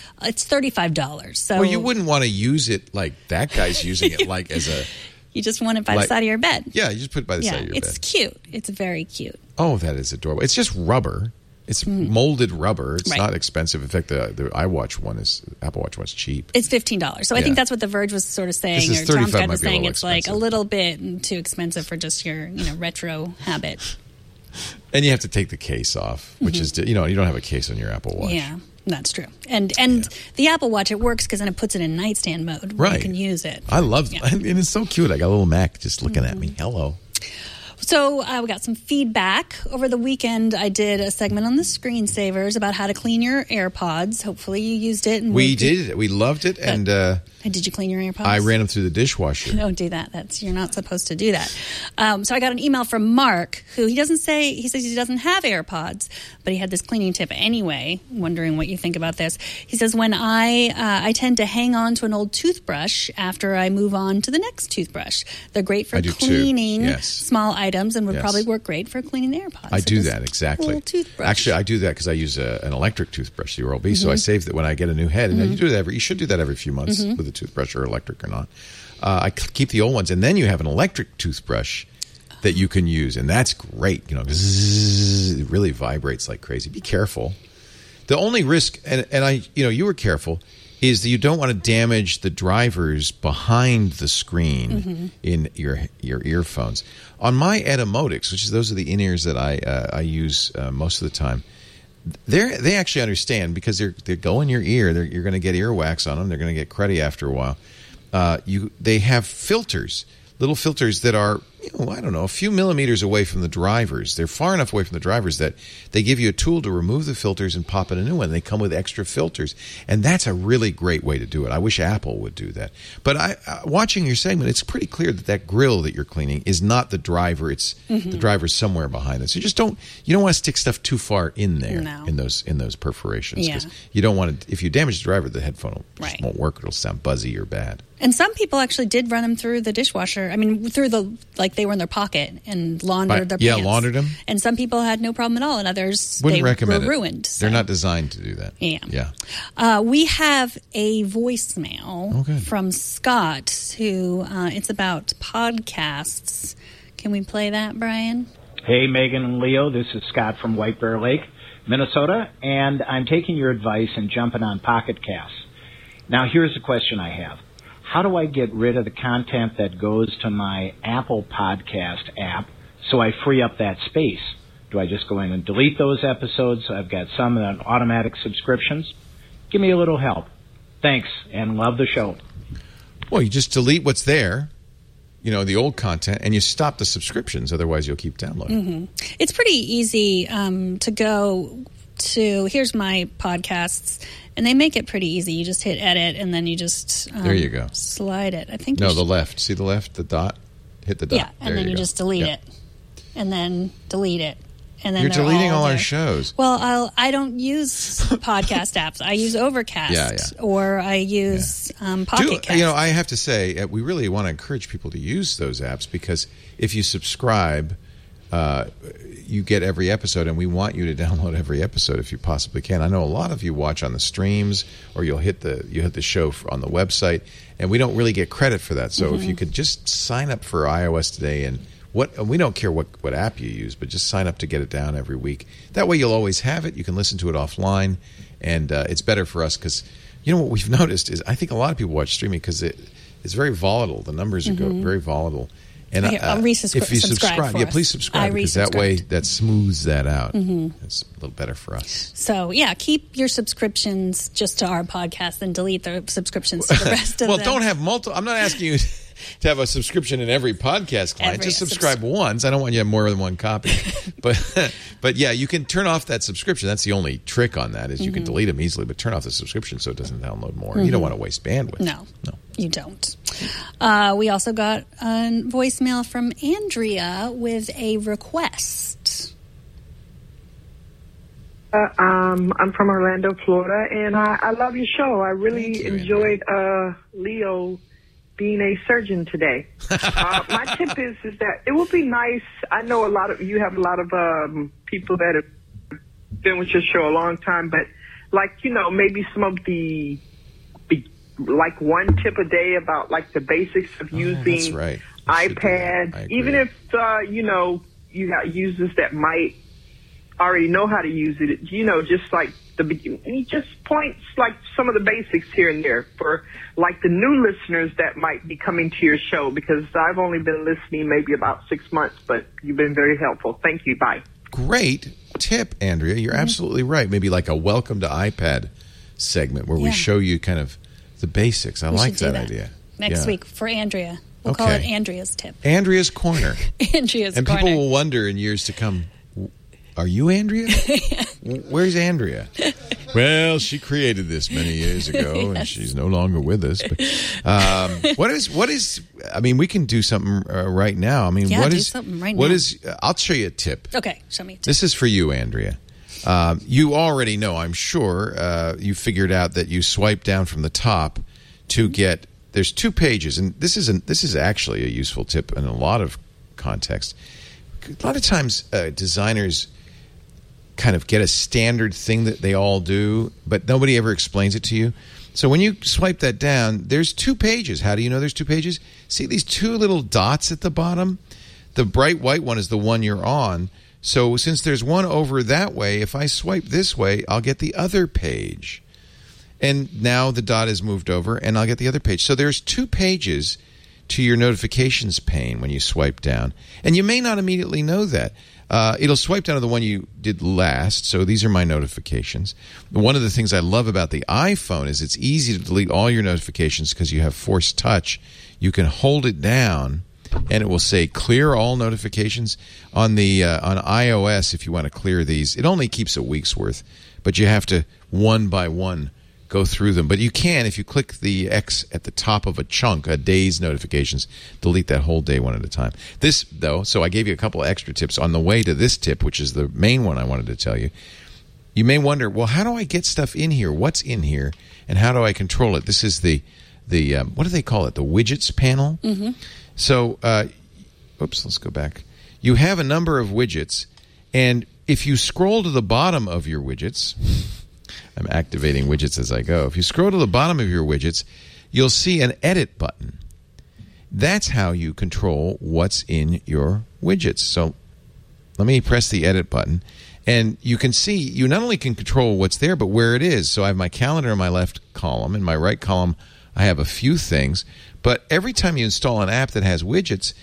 $35. So
well, you wouldn't want to use it like that guy's using it like as a...
You just want it by the side of your bed.
Yeah, you just put it by the side of your bed.
It's cute. It's very cute.
Oh, that is adorable. It's just rubber. It's molded rubber. It's not expensive. In fact, the Apple Watch one's cheap.
It's $15. So I think that's what The Verge was sort of saying, or Tom Scott was saying. It's like a little bit too expensive for just your retro habit.
And you have to take the case off, which is you don't have a case on your Apple Watch.
Yeah, that's true. And the Apple Watch, it works because then it puts it in nightstand mode. Where you can use it.
I love it. And it's so cute. I got a little Mac just looking at me. Hello.
So we got some feedback. Over the weekend, I did a segment on the screensavers about how to clean your AirPods. Hopefully you used it. And
we did. We loved it. And
did you clean your AirPods?
I ran them through the dishwasher.
Don't do that. You're not supposed to do that. So I got an email from Mark, who he says he doesn't have AirPods, but he had this cleaning tip anyway. Wondering what you think about this. He says, when I tend to hang on to an old toothbrush after I move on to the next toothbrush. They're great for cleaning small items and would probably work great for cleaning the AirPods.
I do that, exactly.
Little toothbrush.
Actually, I do that because I use an electric toothbrush, the Oral-B, so I save that when I get a new head. And you should do that every few months with a toothbrush, or electric or not. I keep the old ones, and then you have an electric toothbrush that you can use, and that's great. It really vibrates like crazy. Be careful. The only risk, and you were careful, is that you don't want to damage the drivers behind the screen in your earphones. On my Etymotics, which is those are the in-ears that I use most of the time, they actually understand because they go in your ear. You're going to get earwax on them. They're going to get cruddy after a while. They have filters, little filters that are, a few millimeters away from the drivers. They're far enough away from the drivers that they give you a tool to remove the filters and pop in a new one. They come with extra filters, and that's a really great way to do it. I wish Apple would do that. But watching your segment, it's pretty clear that grill that you're cleaning is not the driver. It's the driver's somewhere behind it. So you don't want to stick stuff too far in there in those perforations, because you don't want to. If you damage the driver, the headphone just won't work. It'll sound buzzy or bad.
And some people actually did run them through the dishwasher. I mean, through they were in their pocket and laundered their pants.
Yeah, laundered them.
And some people had no problem at all, and others
wouldn't recommend
were ruined. So.
They're not designed to do that.
Yeah. We have a voicemail from Scott, who it's about podcasts. Can we play that, Brian?
Hey, Megan and Leo. This is Scott from White Bear Lake. Minnesota, and I'm taking your advice and jumping on Pocket Casts. Now, here's the question I have. How do I get rid of the content that goes to my Apple Podcast app so I free up that space? Do I just go in and delete those episodes? I've got some on automatic subscriptions. Give me a little help. Thanks, and love the show.
Well, you just delete what's there, the old content, and you stop the subscriptions. Otherwise, you'll keep downloading.
Mm-hmm. It's pretty easy to go to, here's my podcasts, and they make it pretty easy. You just hit edit, and then you just
there you go.
Slide it. I think
the left. See the left, the dot? Hit the dot.
Yeah, and then you just delete it, and then delete it. And then
you're deleting all
there.
our shows.
Well, I don't use podcast apps. I use Overcast, or I use Pocket Cast.
I have to say, we really want to encourage people to use those apps because if you subscribe, you get every episode, and we want you to download every episode if you possibly can. I know a lot of you watch on the streams, or you'll hit the show on the website, and we don't really get credit for that. So if you could just sign up for iOS Today and we don't care what app you use, but just sign up to get it down every week. That way you'll always have it. You can listen to it offline, and it's better for us because, what we've noticed is I think a lot of people watch streaming because it's very volatile. The numbers are very volatile. And
if
you subscribe, please subscribe because that way that smooths that out. It's a little better for us.
So, keep your subscriptions just to our podcast and delete the subscriptions to the rest of them.
Well, don't have multiple. I'm not asking you to have a subscription in every podcast client. Just subscribe once. I don't want you to have more than one copy. But you can turn off that subscription. That's the only trick on that is you can delete them easily, but turn off the subscription so it doesn't download more. You don't want to waste bandwidth.
No, you don't. We also got a voicemail from Andrea with a request.
I'm from Orlando, Florida, and I love your show. I really enjoyed Leo being a surgeon today. My tip is that it would be nice. I know you have a lot of people that have been with your show a long time, but maybe some of the one tip a day about the basics of using iPad, even if you got users that might already know how to use it, just the beginning, just points some of the basics here and there for the new listeners that might be coming to your show, because I've only been listening maybe about 6 months, but you've been very helpful. Thank you. Bye.
Great tip, Andrea. You're absolutely right. Maybe a welcome to iPad segment where we show you kind of the basics. I like that idea.
Next week for Andrea. We'll call it Andrea's tip.
Andrea's Corner.
Andrea's
and
Corner.
And people will wonder in years to come, are you Andrea? Where's Andrea? Well, she created this many years ago, and she's no longer with us. But what is? I mean, we can do something right now. I mean, what is something right now? What is? I'll show you a tip.
Okay, show me a tip.
This is for you, Andrea. You already know, I'm sure, you figured out that you swipe down from the top to get. There's 2 pages, and this is actually a useful tip in a lot of context. A lot of times, designers kind of get a standard thing that they all do, but nobody ever explains it to you. So when you swipe that down, there's 2 pages. How do you know there's 2 pages? See these 2 little dots at the bottom? The bright white one is the one you're on. So since there's one over that way, if I swipe this way, I'll get the other page. And now the dot is moved over, and I'll get the other page. So there's 2 pages to your notifications pane when you swipe down. And you may not immediately know that. It'll swipe down to the one you did last. So these are my notifications. One of the things I love about the iPhone is it's easy to delete all your notifications because you have Force Touch. You can hold it down, and it will say clear all notifications. On the on iOS, if you want to clear these, it only keeps a week's worth, but you have to one by one go through them. But you can, if you click the X at the top of a chunk, a day's notifications, delete that whole day one at a time. This, though, so I gave you a couple of extra tips. On the way to this tip, which is the main one I wanted to tell you, you may wonder, well, how do I get stuff in here? What's in here? And how do I control it? This is the what do they call it? The widgets panel? Mm-hmm. So, let's go back. You have a number of widgets, and if you scroll to the bottom of your widgets... I'm activating widgets as I go. If you scroll to the bottom of your widgets, you'll see an edit button. That's how you control what's in your widgets. So let me press the edit button, And you can see, you not only can control what's there, but where it is. So I have my calendar in my left column. In my right column, I have a few things. But every time you install an app that has widgets,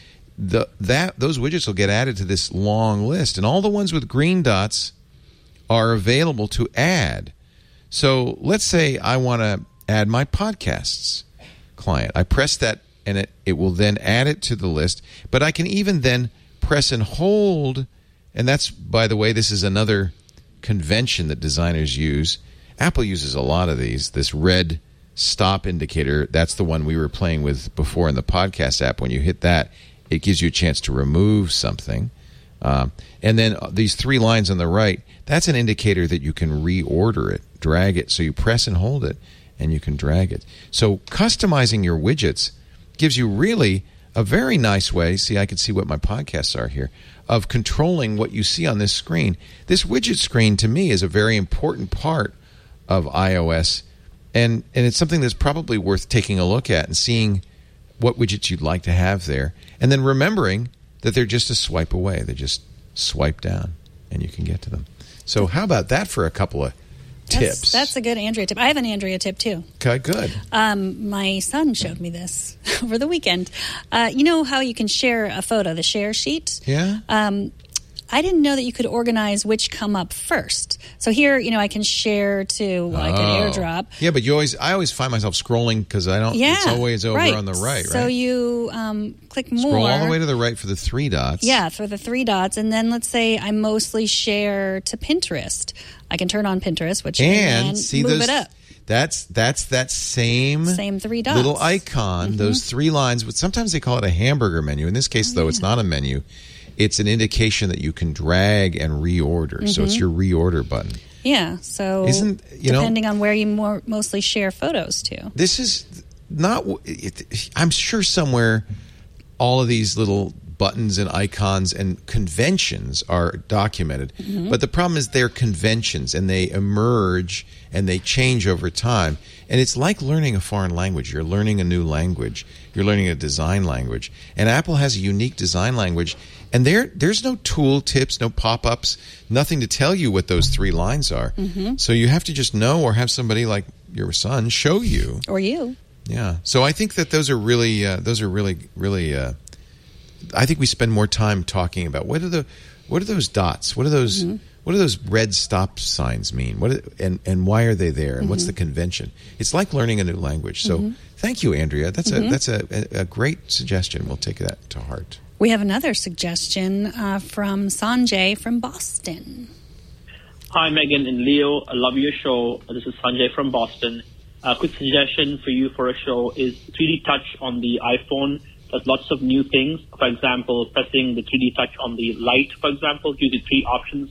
those widgets will get added to this long list. And all the ones with green dots are available to add. So let's say I want to add my podcasts client. I press that, and it will then add it to the list. But I can even then press and hold, and that's, by the way, this is another convention that designers use. Apple uses a lot of these. This red stop indicator, that's the one we were playing with before in the podcast app. When you hit that, it gives you a chance to remove something. And then these 3 lines on the right, that's an indicator that you can reorder it, drag it. So you press and hold it, and you can drag it. So customizing your widgets gives you really a very nice way, see, I can see what my podcasts are here, of controlling what you see on this screen. This widget screen, to me, is a very important part of iOS, and it's something that's probably worth taking a look at and seeing what widgets you'd like to have there, and then remembering that they're just a swipe away. They just swipe down, and you can get to them. So how about that for a couple of tips?
That's a good Andrea tip. I have an Andrea tip, too.
Okay, good.
My son showed me this over the weekend. You know how you can share a photo, the share sheet?
Yeah.
I didn't know that you could organize which come up first. So here, I can share to like an AirDrop.
Yeah, but I always find myself scrolling because I don't.
Yeah,
it's always over
right.
on the right.
So you click more.
Scroll all the way to the right for the 3 dots.
Yeah, for the 3 dots, and then let's say I mostly share to Pinterest. I can turn on Pinterest, which
and see
move
those,
it up.
That's that same
3 dots,
little icon. Those 3 lines. But sometimes they call it a hamburger menu. In this case, though, it's not a menu. It's an indication that you can drag and reorder. So it's your reorder button.
Yeah. So depending on where you mostly share photos to.
This is not. I'm sure somewhere all of these little buttons and icons and conventions are documented. But the problem is they're conventions, and they emerge and they change over time. And it's like learning a foreign language. You're learning a new language. You're learning a design language. And Apple has a unique design language. And there's no tool tips, no pop-ups, nothing to tell you what those 3 lines are. So you have to just know, or have somebody like your son show you.
Or you.
Yeah. So I think that those are really, I think we spend more time talking about what are those dots? What are those? What do those red stop signs mean? And why are they there? And what's the convention? It's like learning a new language. So thank you, Andrea. That's a great suggestion. We'll take that to heart.
We have another suggestion from Sanjay from Boston.
Hi, Megan and Leo. I love your show. This is Sanjay from Boston. A quick suggestion for you for a show is 3D Touch on the iPhone. There's lots of new things. For example, pressing the 3D Touch on the light, for example, gives you 3 options,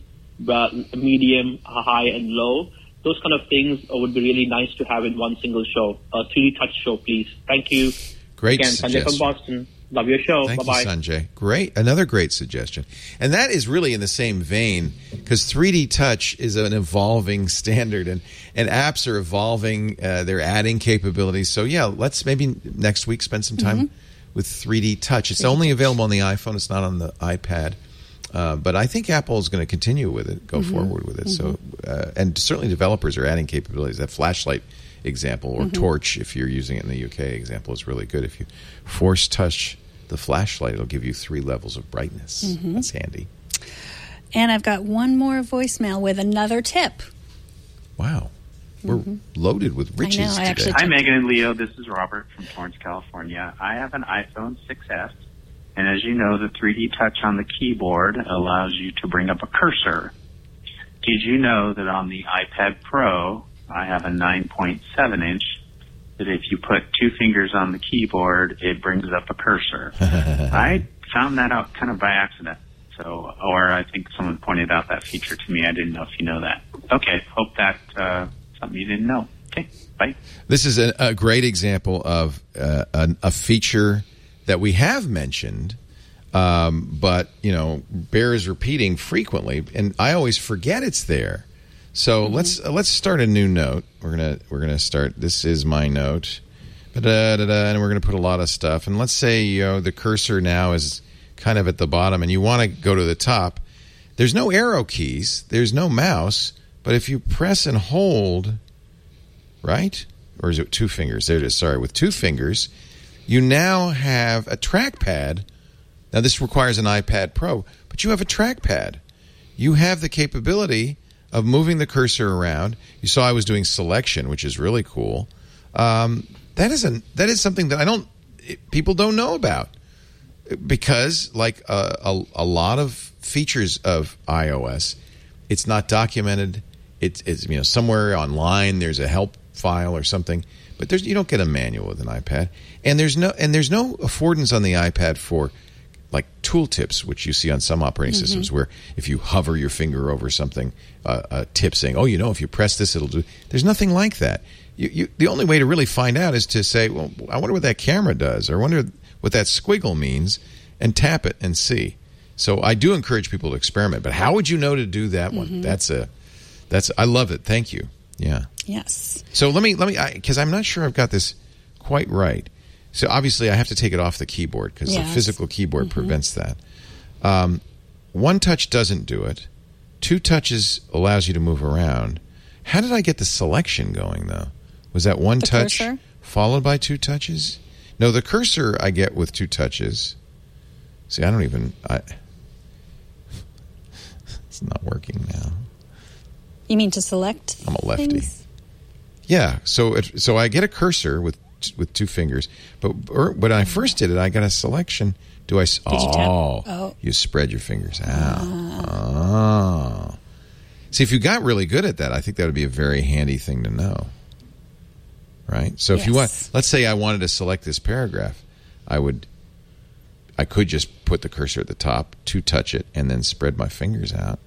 medium, high, and low. Those kind of things would be really nice to have in one single show. A 3D Touch show, please. Thank you.
Great
Again,
suggestion.
Sanjay from Boston. Love your show.
Thank
Bye-bye.
you, Sanjay. Great. Another great suggestion. And that is really in the same vein, because 3D Touch is an evolving standard, and apps are evolving. They're adding capabilities. So, yeah, let's maybe next week spend some time with 3D Touch. It's only available on the iPhone. It's not on the iPad. But I think Apple is going to continue with it, go forward with it. So, and certainly developers are adding capabilities. That flashlight example, or torch, if you're using it in the UK example, is really good. If you force touch the flashlight, it'll give you 3 levels of brightness. That's handy.
And I've got one more voicemail with another tip.
Wow. We're loaded with riches today.
Hi, Megan and Leo. This is Robert from Torrance, California. I have an iPhone 6S, and as you know, the 3D Touch on the keyboard allows you to bring up a cursor. Did you know that on the iPad Pro, I have a 9.7-inch, that if you put 2 fingers on the keyboard, it brings up a cursor? I found that out kind of by accident. So, or I think someone pointed out that feature to me. I didn't know if you know that. Okay, hope that's something you didn't know. Okay, bye.
This is a great example of a feature that we have mentioned, but bears repeating frequently, and I always forget it's there. So let's start a new note. We're gonna start. This is my note, and we're gonna put a lot of stuff. And let's say the cursor now is kind of at the bottom, and you want to go to the top. There's no arrow keys. There's no mouse. But if you press and hold, right? Or is it 2 fingers? There it is. Sorry. With 2 fingers, you now have a trackpad. Now, this requires an iPad Pro, but you have a trackpad. You have the capability of moving the cursor around. You saw I was doing selection, which is really cool. That is something that people don't know about, because like a lot of features of iOS, it's not documented. It's somewhere online there's a help file or something, but you don't get a manual with an iPad, and there's no affordance on the iPad for like tooltips, which you see on some operating systems, where if you hover your finger over something, a tip saying, if you press this, it'll do. There's nothing like that. The only way to really find out is to say, well, I wonder what that camera does, or I wonder what that squiggle means, and tap it and see. So I do encourage people to experiment, but how would you know to do that one? I love it. Thank you. Yeah.
Yes.
So let me, because I'm not sure I've got this quite right. So obviously I have to take it off the keyboard, because the physical keyboard prevents that. 1 touch doesn't do it. 2 touches allows you to move around. How did I get the selection going, though? Was that 1 touch
cursor?
Followed by 2 touches? No, the cursor I get with 2 touches. See, it's not working now.
You mean to select?
I'm a lefty.
Things?
Yeah, so I get a cursor with 2 fingers, but when I first did it, I got a selection. Did you
tap? Oh.
You spread your fingers out. Oh. See, if you got really good at that, I think that would be a very handy thing to know. Right? So if you want, let's say I wanted to select this paragraph, I could just put the cursor at the top, 2 touch it, and then spread my fingers out.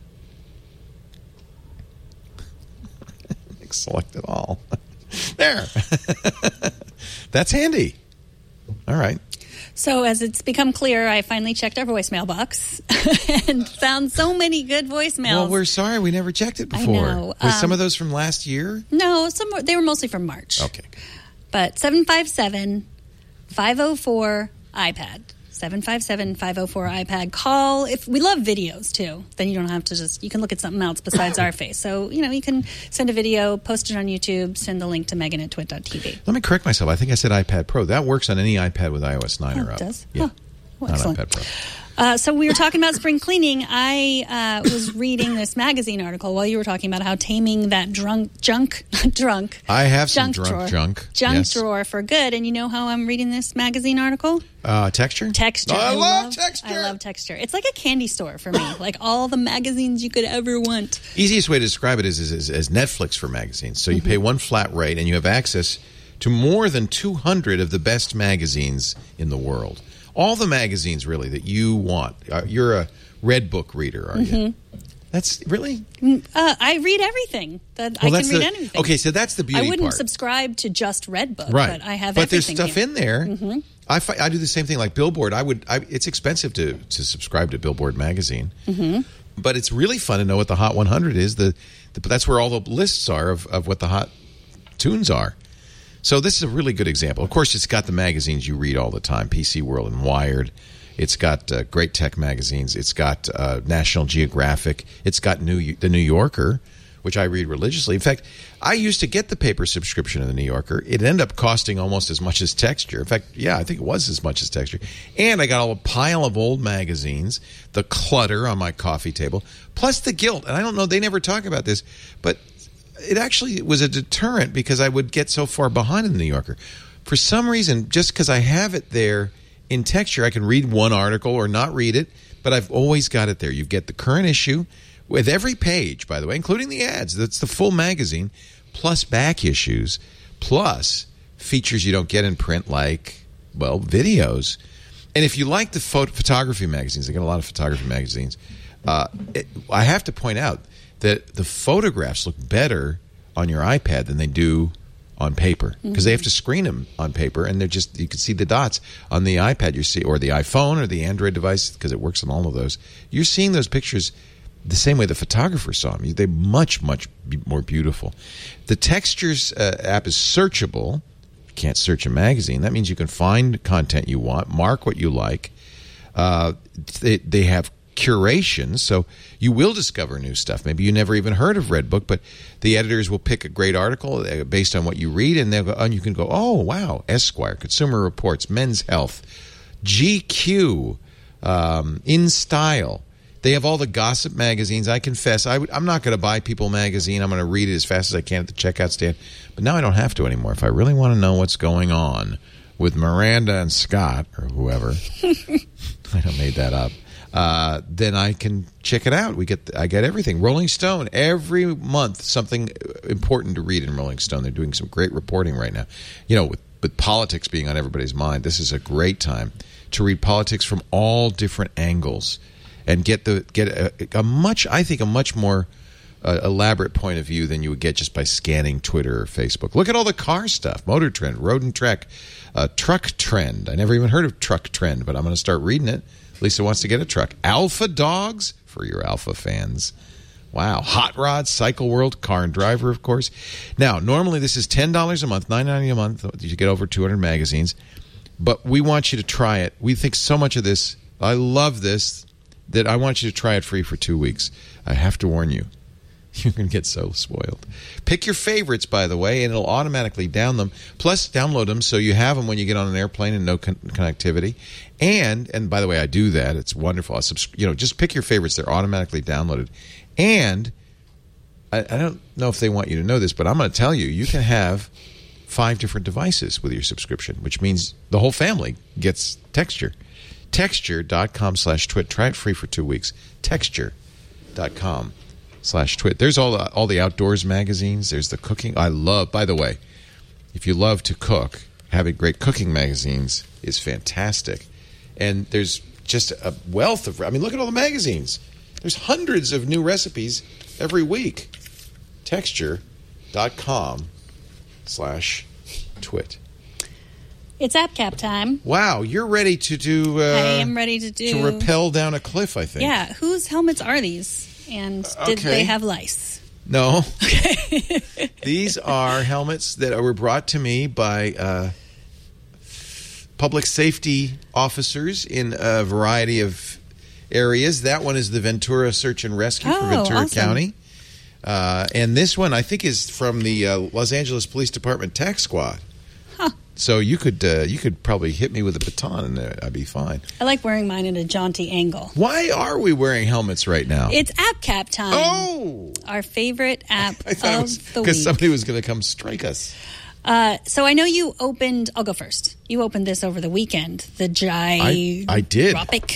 Select it all. There. That's handy. All right.
So as it's become clear, I finally checked our voicemail box and found so many good voicemails.
Well, we're sorry we never checked it before.
I know.
Were some of those from last year?
No, they were mostly from March.
Okay.
But 757-504-iPad. 757-504-iPad. Call. If we love videos too, then you don't have to you can look at something else besides our face. So, you can send a video, post it on YouTube, send the link to Megan at twit.tv.
Let me correct myself. I think I said iPad Pro. That works on any iPad with iOS 9 or up.
It does?
Yeah.
Oh, well, excellent.
Not iPad Pro.
So we were talking about spring cleaning. I was reading this magazine article while you were talking about how taming that junk.
I have some
junk
yes.
drawer for good. And you know how I'm reading this magazine article?
Texture?
Texture.
Oh, I love Texture.
I love Texture. It's like a candy store for me. Like all the magazines you could ever want.
Easiest way to describe it is Netflix for magazines. So you pay one flat rate and you have access to more than 200 of the best magazines in the world. All the magazines, really, that you want. You're a Red Book reader, are you? That's really?
I read everything. I can read anything.
Okay, so that's the beauty part.
I wouldn't subscribe to just Red Book,
right.
but I have
but
everything.
But there's stuff in there.
Mm-hmm.
I do the same thing like Billboard. It's expensive to subscribe to Billboard magazine. Mm-hmm. But it's really fun to know what the Hot 100 is. That's where all the lists are of what the hot tunes are. So this is a really good example. Of course, it's got the magazines you read all the time, PC World and Wired. It's got great tech magazines. It's got National Geographic. It's got The New Yorker, which I read religiously. In fact, I used to get the paper subscription of The New Yorker. It ended up costing almost as much as Texture. In fact, yeah, I think it was as much as Texture. And I got a pile of old magazines, the clutter on my coffee table, plus the guilt. And I don't know, they never talk about this, but it actually was a deterrent because I would get so far behind in The New Yorker. For some reason, just because I have it there in Texture, I can read one article or not read it, but I've always got it there. You get the current issue with every page, by the way, including the ads. That's the full magazine, plus back issues, plus features you don't get in print like, videos. And if you like the photography magazines, I get a lot of photography magazines, I have to point out that the photographs look better on your iPad than they do on paper because they have to screen them on paper, and you can see the dots on the iPad or the iPhone or the Android device because it works on all of those. You're seeing those pictures the same way the photographer saw them. They're much, much more beautiful. The Textures app is searchable. You can't search a magazine. That means you can find content you want, mark what you like. They have curations, so you will discover new stuff. Maybe you never even heard of Redbook, but the editors will pick a great article based on what you read, and they'll go, and you can go, oh, wow, Esquire, Consumer Reports, Men's Health, GQ, In Style. They have all the gossip magazines. I confess, I'm not going to buy People magazine. I'm going to read it as fast as I can at the checkout stand. But now I don't have to anymore. If I really want to know what's going on with Miranda and Scott, or whoever, I made that up, then I can check it out. I get everything. Rolling Stone, every month, something important to read in Rolling Stone. They're doing some great reporting right now. You know, with politics being on everybody's mind, this is a great time to read politics from all different angles. And get a much more elaborate point of view than you would get just by scanning Twitter or Facebook. Look at all the car stuff: Motor Trend, Road and Trek, Truck Trend. I never even heard of Truck Trend, but I'm going to start reading it. Lisa wants to get a truck. Alpha Dogs for your Alpha fans. Wow. Hot Rod, Cycle World, Car and Driver, of course. Now, normally this is $10 a month, $9.90 a month. You get over 200 magazines, but we want you to try it. We think so much of this. I love this, that I want you to try it free for 2 weeks. I have to warn you, you're going to get so spoiled. Pick your favorites, by the way, and it'll automatically download them so you have them when you get on an airplane and no connectivity. And by the way, I do that. It's wonderful. Just pick your favorites. They're automatically downloaded. And I don't know if they want you to know this, but I'm going to tell you, you can have 5 different devices with your subscription, which means the whole family gets Texture. Texture.com/twit. Try it free for 2 weeks. Texture.com/twit. There's all the outdoors magazines. There's the cooking. By the way, if you love to cook, having great cooking magazines is fantastic. And there's just a wealth of, look at all the magazines. There's hundreds of new recipes every week. Texture.com/twit.
It's AppCap time.
Wow, you're ready to do...
I am ready to do...
To rappel down a cliff, I think.
Yeah, whose helmets are these? And did they have lice?
No. Okay. These are helmets that were brought to me by public safety officers in a variety of areas. That one is the Ventura Search and Rescue for Ventura County. And this one, I think, is from the Los Angeles Police Department Tax Squad. So you could probably hit me with a baton and I'd be fine.
I like wearing mine at a jaunty angle.
Why are we wearing helmets right now?
It's AppCap time.
Oh!
Our favorite app of the week.
Because somebody was going to come strike us.
So I know you opened... I'll go first. You opened this over the weekend. The
I did.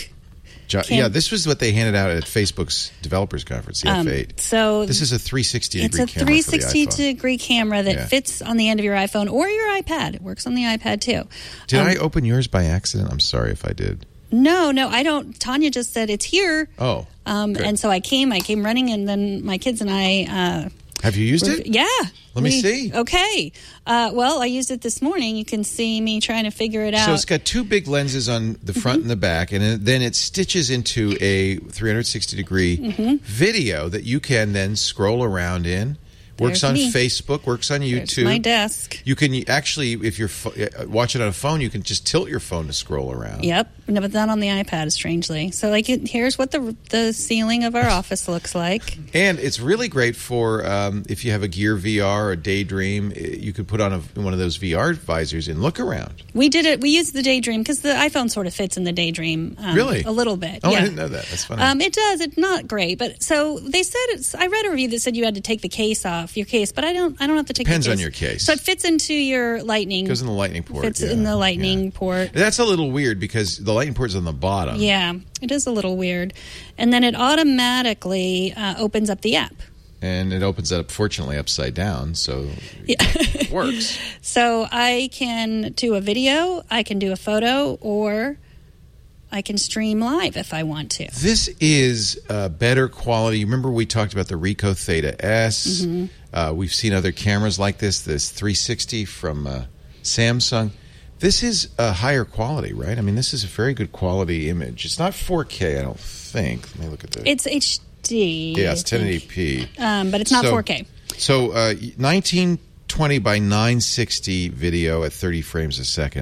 Yeah,
this was what they handed out at Facebook's developers conference, the F8.
So
this is a 360-degree camera.
It's a 360-degree camera that fits on the end of your iPhone or your iPad. It works on the iPad, too.
Did I open yours by accident? I'm sorry if I did.
No, I don't. Tanya just said it's here.
Oh,
and so I came running, and then my kids and I...
Have you used it?
Yeah.
Let me see.
Okay. Well, I used it this morning. You can see me trying to figure it out.
So it's got 2 big lenses on the front and the back, and then it stitches into a 360-degree video that you can then scroll around in. Works on Facebook, works on YouTube.
There's my desk.
You can actually, if you're watching on a phone, you can just tilt your phone to scroll around.
Yep, but not on the iPad, strangely. So, here's what the ceiling of our office looks like.
And it's really great for if you have a Gear VR or Daydream. You could put on one of those VR visors and look around.
We did it. We used the Daydream because the iPhone sort of fits in the Daydream.
Really?
A little bit.
Oh,
yeah.
I didn't know that. That's funny.
It does. It's not great, but so they said I read a review that said you had to take the case off your case, but I don't have to take
Depends
the case.
on your case.
So it fits into your lightning.
It goes in the lightning port.
Fits in the lightning port.
That's a little weird because the lightning port's on the bottom.
Yeah, it is a little weird. And then it automatically opens up the app.
And it opens it up, fortunately, upside down, so it works.
So I can do a video, I can do a photo, or I can stream live if I want to.
This is better quality. Remember we talked about the Ricoh Theta S. Mm-hmm. We've seen other cameras like this 360 from Samsung. This is a higher quality, right? I mean, this is a very good quality image. It's not 4K, I don't think. Let me look at the...
It's HD.
Yeah, it's 1080p.
But it's not 4K.
So 1920 by 960 video at 30 frames a second.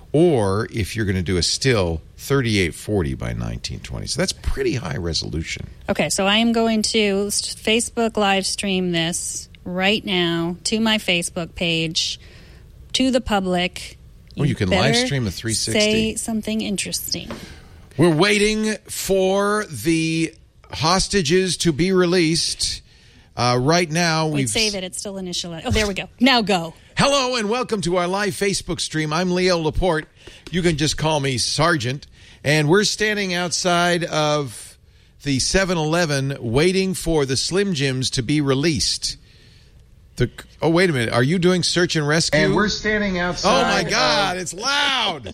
or if you're going to do a still, 3840 by 1920. So that's pretty high resolution.
Okay, so I am going to Facebook live stream this right now to my Facebook page, to the public.
You can live stream a 360.
Say something interesting.
We're waiting for the hostages to be released. Right now,
Wait, save it. It's still initialized. Oh, there we go. Now go.
Hello and welcome to our live Facebook stream. I'm Leo Laporte. You can just call me Sergeant. And we're standing outside of the 7-Eleven waiting for the Slim Jims to be released. Oh, wait a minute. Are you doing search and rescue?
And we're standing outside.
Oh, my God. It's loud.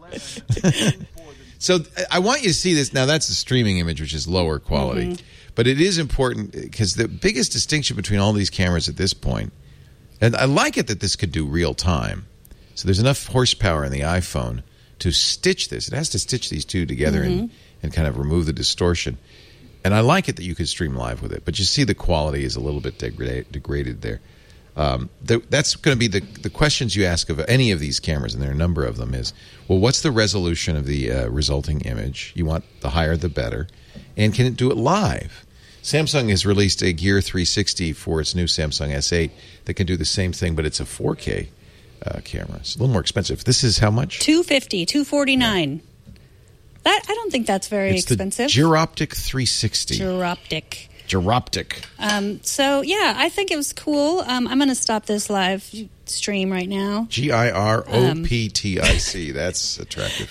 So I want you to see this. Now, that's the streaming image, which is lower quality. Mm-hmm. But it is important because the biggest distinction between all these cameras at this point, and I like it that this could do real time. So there's enough horsepower in the iPhone to stitch this. It has to stitch these two together and kind of remove the distortion. And I like it that you could stream live with it. But you see the quality is a little bit degraded there. That's going to be the questions you ask of any of these cameras, and there are a number of them, is, well, what's the resolution of the resulting image? You want the higher the better. And can it do it live? Samsung has released a Gear 360 for its new Samsung S8 that can do the same thing, but it's a 4K camera. It's a little more expensive. This is how much?
$250, $249. That I don't think that's very expensive.
The Gyroptic 360.
Gyroptic.
So,
yeah, I think it was cool. I'm going to stop this live stream right now.
GIROPTIC. That's attractive.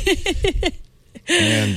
And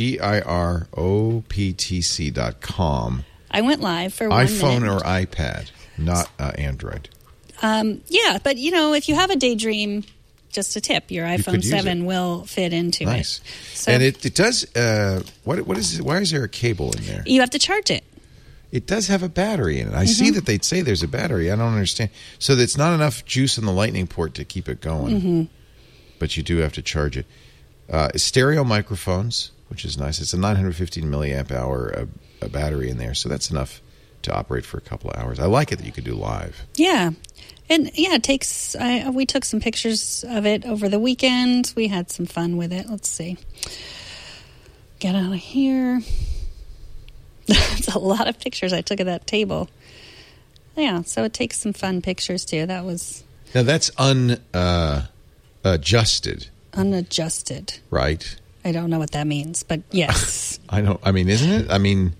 GIROPTC.com.
I went live for 1 minute.
iPhone or iPad, not Android.
Yeah, but, if you have a Daydream, just a tip, your iPhone 7 will fit into it. So,
and it does, what is it? Why is there a cable in there?
You have to charge it.
It does have a battery in it. I see that they'd say there's a battery. I don't understand. So it's not enough juice in the lightning port to keep it going. But you do have to charge it. Stereo microphones, which is nice. It's a 915 milliamp hour battery in there, so that's enough to operate for a couple of hours. I like it that you could do live.
Yeah. And, yeah, it takes... we took some pictures of it over the weekend. We had some fun with it. Let's see. Get out of here. That's a lot of pictures I took of that table. Yeah, so it takes some fun pictures, too. That was...
Now, that's unadjusted.
Unadjusted.
Right?
I don't know what that means, but yes.
Isn't it?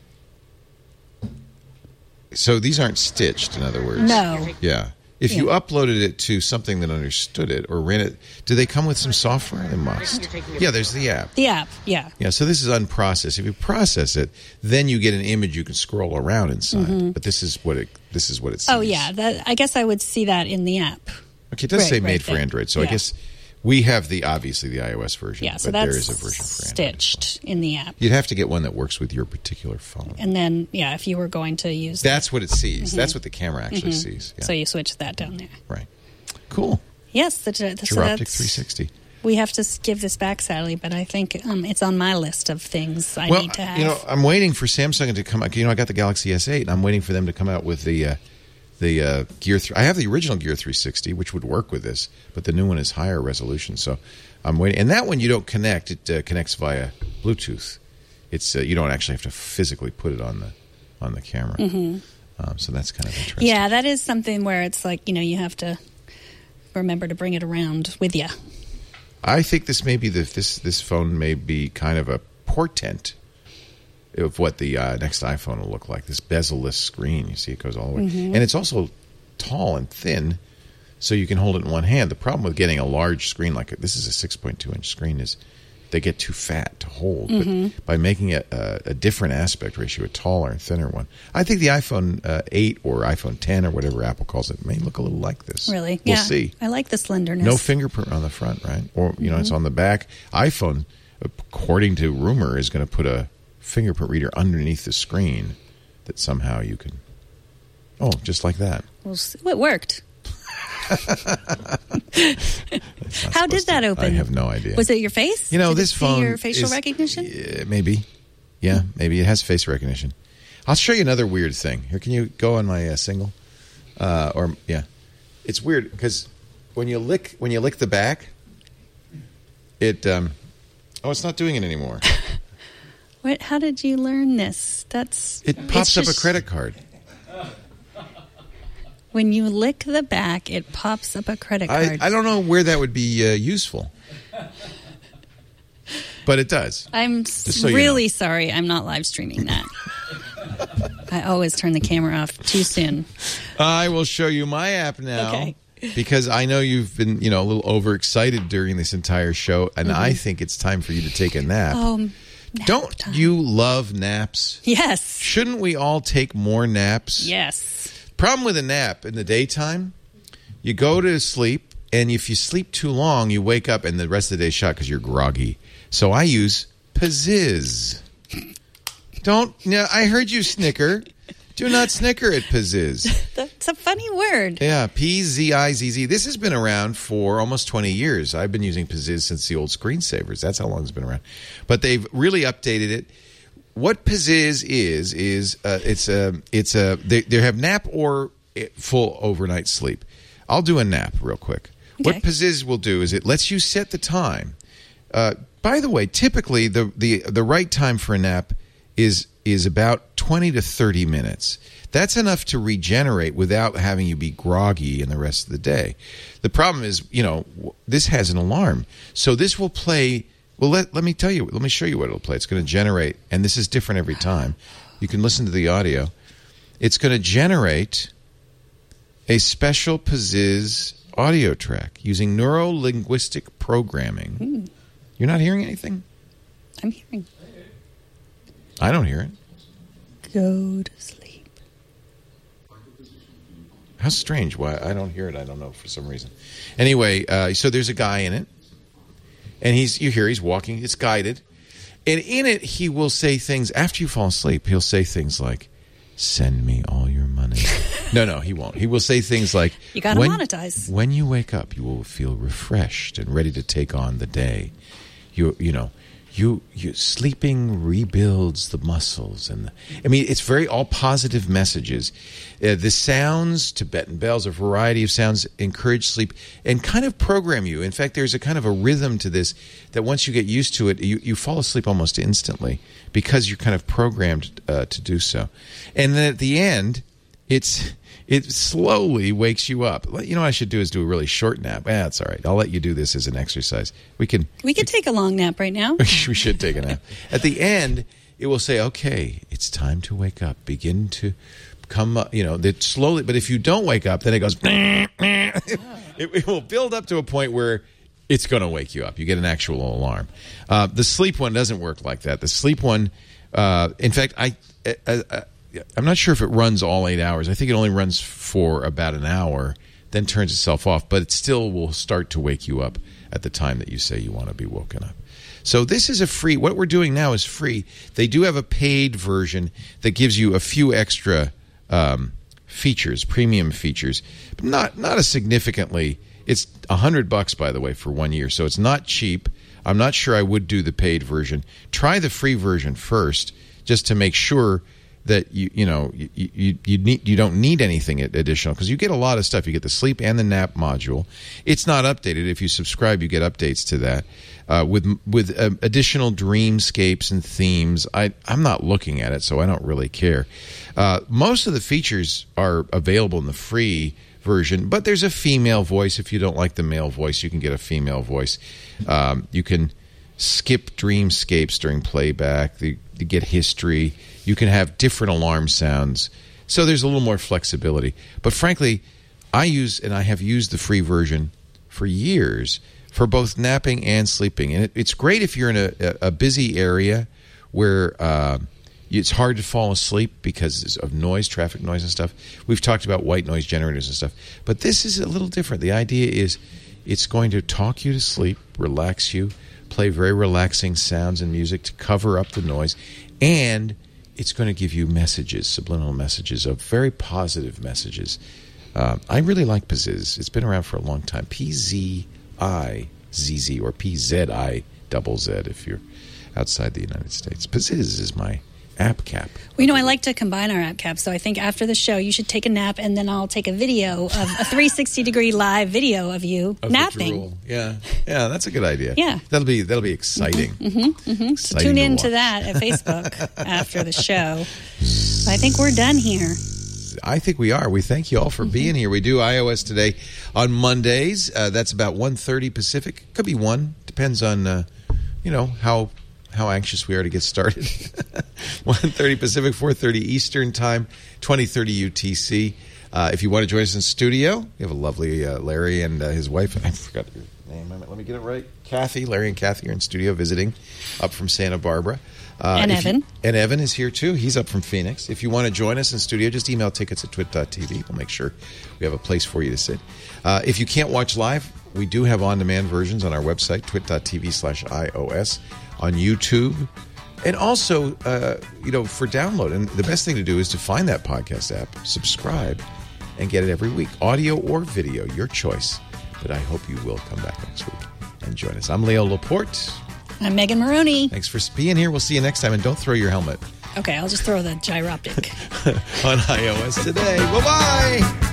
So these aren't stitched, in other words.
No.
Yeah. If you uploaded it to something that understood it or ran it, do they come with some software? They must. Yeah, there's the app.
The app, yeah.
Yeah, so this is unprocessed. If you process it, then you get an image you can scroll around inside. But this is what it sees.
Oh, yeah. I guess I would see that in the app.
Okay, it does say made for Android, so I guess we have obviously the iOS version.
Yeah, so
but
that's
there is a version for Android.
stitched in the app.
You'd have to get one that works with your particular phone.
And then, if you were going to use
that's what it sees. That's what the camera actually sees. Yeah.
So you switch that down there.
Right. Cool.
Yes. So
Gyroptic 360.
We have to give this back, sadly, but I think it's on my list of things I need to have.
I'm waiting for Samsung to come out. I got the Galaxy S8, and I'm waiting for them to come out with the Gear 3. I have the original Gear 360, which would work with this, but the new one is higher resolution. So I'm waiting. And that one you don't connect. It connects via Bluetooth. It's you don't actually have to physically put it on the camera. So that's kind of interesting.
Yeah, that is something where it's like, you have to remember to bring it around with you.
I think this may be this phone may be kind of a portent of what the next iPhone will look like. This bezel-less screen, you see, it goes all the way. And it's also tall and thin, so you can hold it in one hand. The problem with getting a large screen like this is a 6.2-inch screen is they get too fat to hold. But by making it a different aspect ratio, a taller and thinner one, I think the iPhone 8 or iPhone 10 or whatever Apple calls it may look a little like this.
Really?
We'll see.
I like the slenderness.
No fingerprint on the front, right? Or, it's on the back. iPhone, according to rumor, is going to put a fingerprint reader underneath the screen that somehow you can... Oh, just like that.
Well, it worked. How did that open?
I have no idea.
Was it your face?
Did this phone
your facial recognition?
Maybe. Yeah, maybe it has face recognition. I'll show you another weird thing. Here, can you go on my single? It's weird because when you lick the back, It's not doing it anymore.
What? How did you learn this?
It pops up a credit card.
When you lick the back, it pops up a credit card.
I don't know where that would be useful. But it does.
I'm really sorry I'm not live streaming that. I always turn the camera off too soon.
I will show you my app now.
Okay.
Because I know you've been, a little overexcited during this entire show, and I think it's time for you to take a nap. Don't you love naps?
Yes.
Shouldn't we all take more naps?
Yes.
Problem with a nap in the daytime, you go to sleep, and if you sleep too long, you wake up and the rest of the day's shot because you're groggy. So I use Pizziz. I heard you snicker. Do not snicker at Pizziz.
That's a funny word.
Yeah, P-Z-I-Z-Z. This has been around for almost 20 years. I've been using Pizziz since the old screensavers. That's how long it's been around. But they've really updated it. What Pizziz they have nap or full overnight sleep. I'll do a nap real quick. Okay. What Pizziz will do is it lets you set the time. By the way, typically the right time for a nap is about 20 to 30 minutes. That's enough to regenerate without having you be groggy in the rest of the day. The problem is, this has an alarm. So this will play. Well, let me tell you. Let me show you what it'll play. It's going to generate, and this is different every time. You can listen to the audio. It's going to generate a special Pizziz audio track using neuro-linguistic programming. You're not hearing anything?
I'm hearing.
I don't hear it.
Go to sleep.
How strange. Why I don't hear it, I don't know for some reason. Anyway, so there's a guy in it. And he's walking, it's guided. And in it, he will say things, after you fall asleep, he'll say things like, send me all your money. No, he won't. He will say things like,
you got to monetize.
When you wake up, you will feel refreshed and ready to take on the day. You sleeping rebuilds the muscles, it's very all positive messages. The sounds, Tibetan bells, a variety of sounds encourage sleep and kind of program you. In fact, there's a kind of a rhythm to this that once you get used to it, you fall asleep almost instantly because you're kind of programmed to do so. And then at the end, it slowly wakes you up. What I should do is do a really short nap. That's all right. I'll let you do this as an exercise. We could
take a long nap right now.
We should take a nap. At the end, it will say, okay, it's time to wake up. Begin to come up, that slowly. But if you don't wake up, then it goes, it will build up to a point where it's going to wake you up. You get an actual alarm. The sleep one doesn't work like that. The sleep one, in fact, I'm not sure if it runs all 8 hours. I think it only runs for about an hour, then turns itself off. But it still will start to wake you up at the time that you say you want to be woken up. So this is a free. What we're doing now is free. They do have a paid version that gives you a few extra features, premium features, but not a significantly. It's $100, by the way, for 1 year. So it's not cheap. I'm not sure I would do the paid version. Try the free version first, just to make sure that you don't need anything additional, because you get a lot of stuff. You get the sleep and the nap module. It's not updated. If you subscribe, you get updates to that with additional dreamscapes and themes. I'm not looking at it, so I don't really care. Most of the features are available in the free version, but there's a female voice. If you don't like the male voice, you can get a female voice. You can skip dreamscapes during playback. You get history. You can have different alarm sounds. So there's a little more flexibility. But frankly, I have used the free version for years for both napping and sleeping. And it's great if you're in a busy area where it's hard to fall asleep because of noise, traffic noise and stuff. We've talked about white noise generators and stuff. But this is a little different. The idea is it's going to talk you to sleep, relax you, play very relaxing sounds and music to cover up the noise, and it's going to give you messages, subliminal messages, of very positive messages. I really like Pizziz. It's been around for a long time. P-Z-I-Z-Z or P-Z-I-Z-Z if you're outside the United States. Pizziz is my app cap.
Well, I like to combine our app caps, so I think after the show you should take a nap, and then I'll take a video of a 360-degree live video of you napping.
Yeah, that's a good idea.
Yeah.
That'll be exciting.
So tune in to that at Facebook after the show. I think we're done here.
I think we are. We thank you all for being here. We do iOS Today on Mondays. That's about 1:30 Pacific. Could be 1. Depends on, how anxious we are to get started. 1:30 Pacific, 4:30 Eastern Time, 20:30 UTC. If you want to join us in studio, we have a lovely Larry and his wife. I forgot your name. Let me get it right. Kathy. Larry and Kathy are in studio visiting up from Santa Barbara.
And Evan.
And Evan is here, too. He's up from Phoenix. If you want to join us in studio, just email tickets at twit.tv. We'll make sure we have a place for you to sit. If you can't watch live, we do have on-demand versions on our website, twit.tv/iOS, on YouTube, and also, for download. And the best thing to do is to find that podcast app, subscribe, and get it every week. Audio or video, your choice. But I hope you will come back next week and join us. I'm Leo Laporte.
I'm Megan Maroney.
Thanks for being here. We'll see you next time. And don't throw your helmet.
Okay, I'll just throw the gyroptic.
On iOS Today. Bye-bye.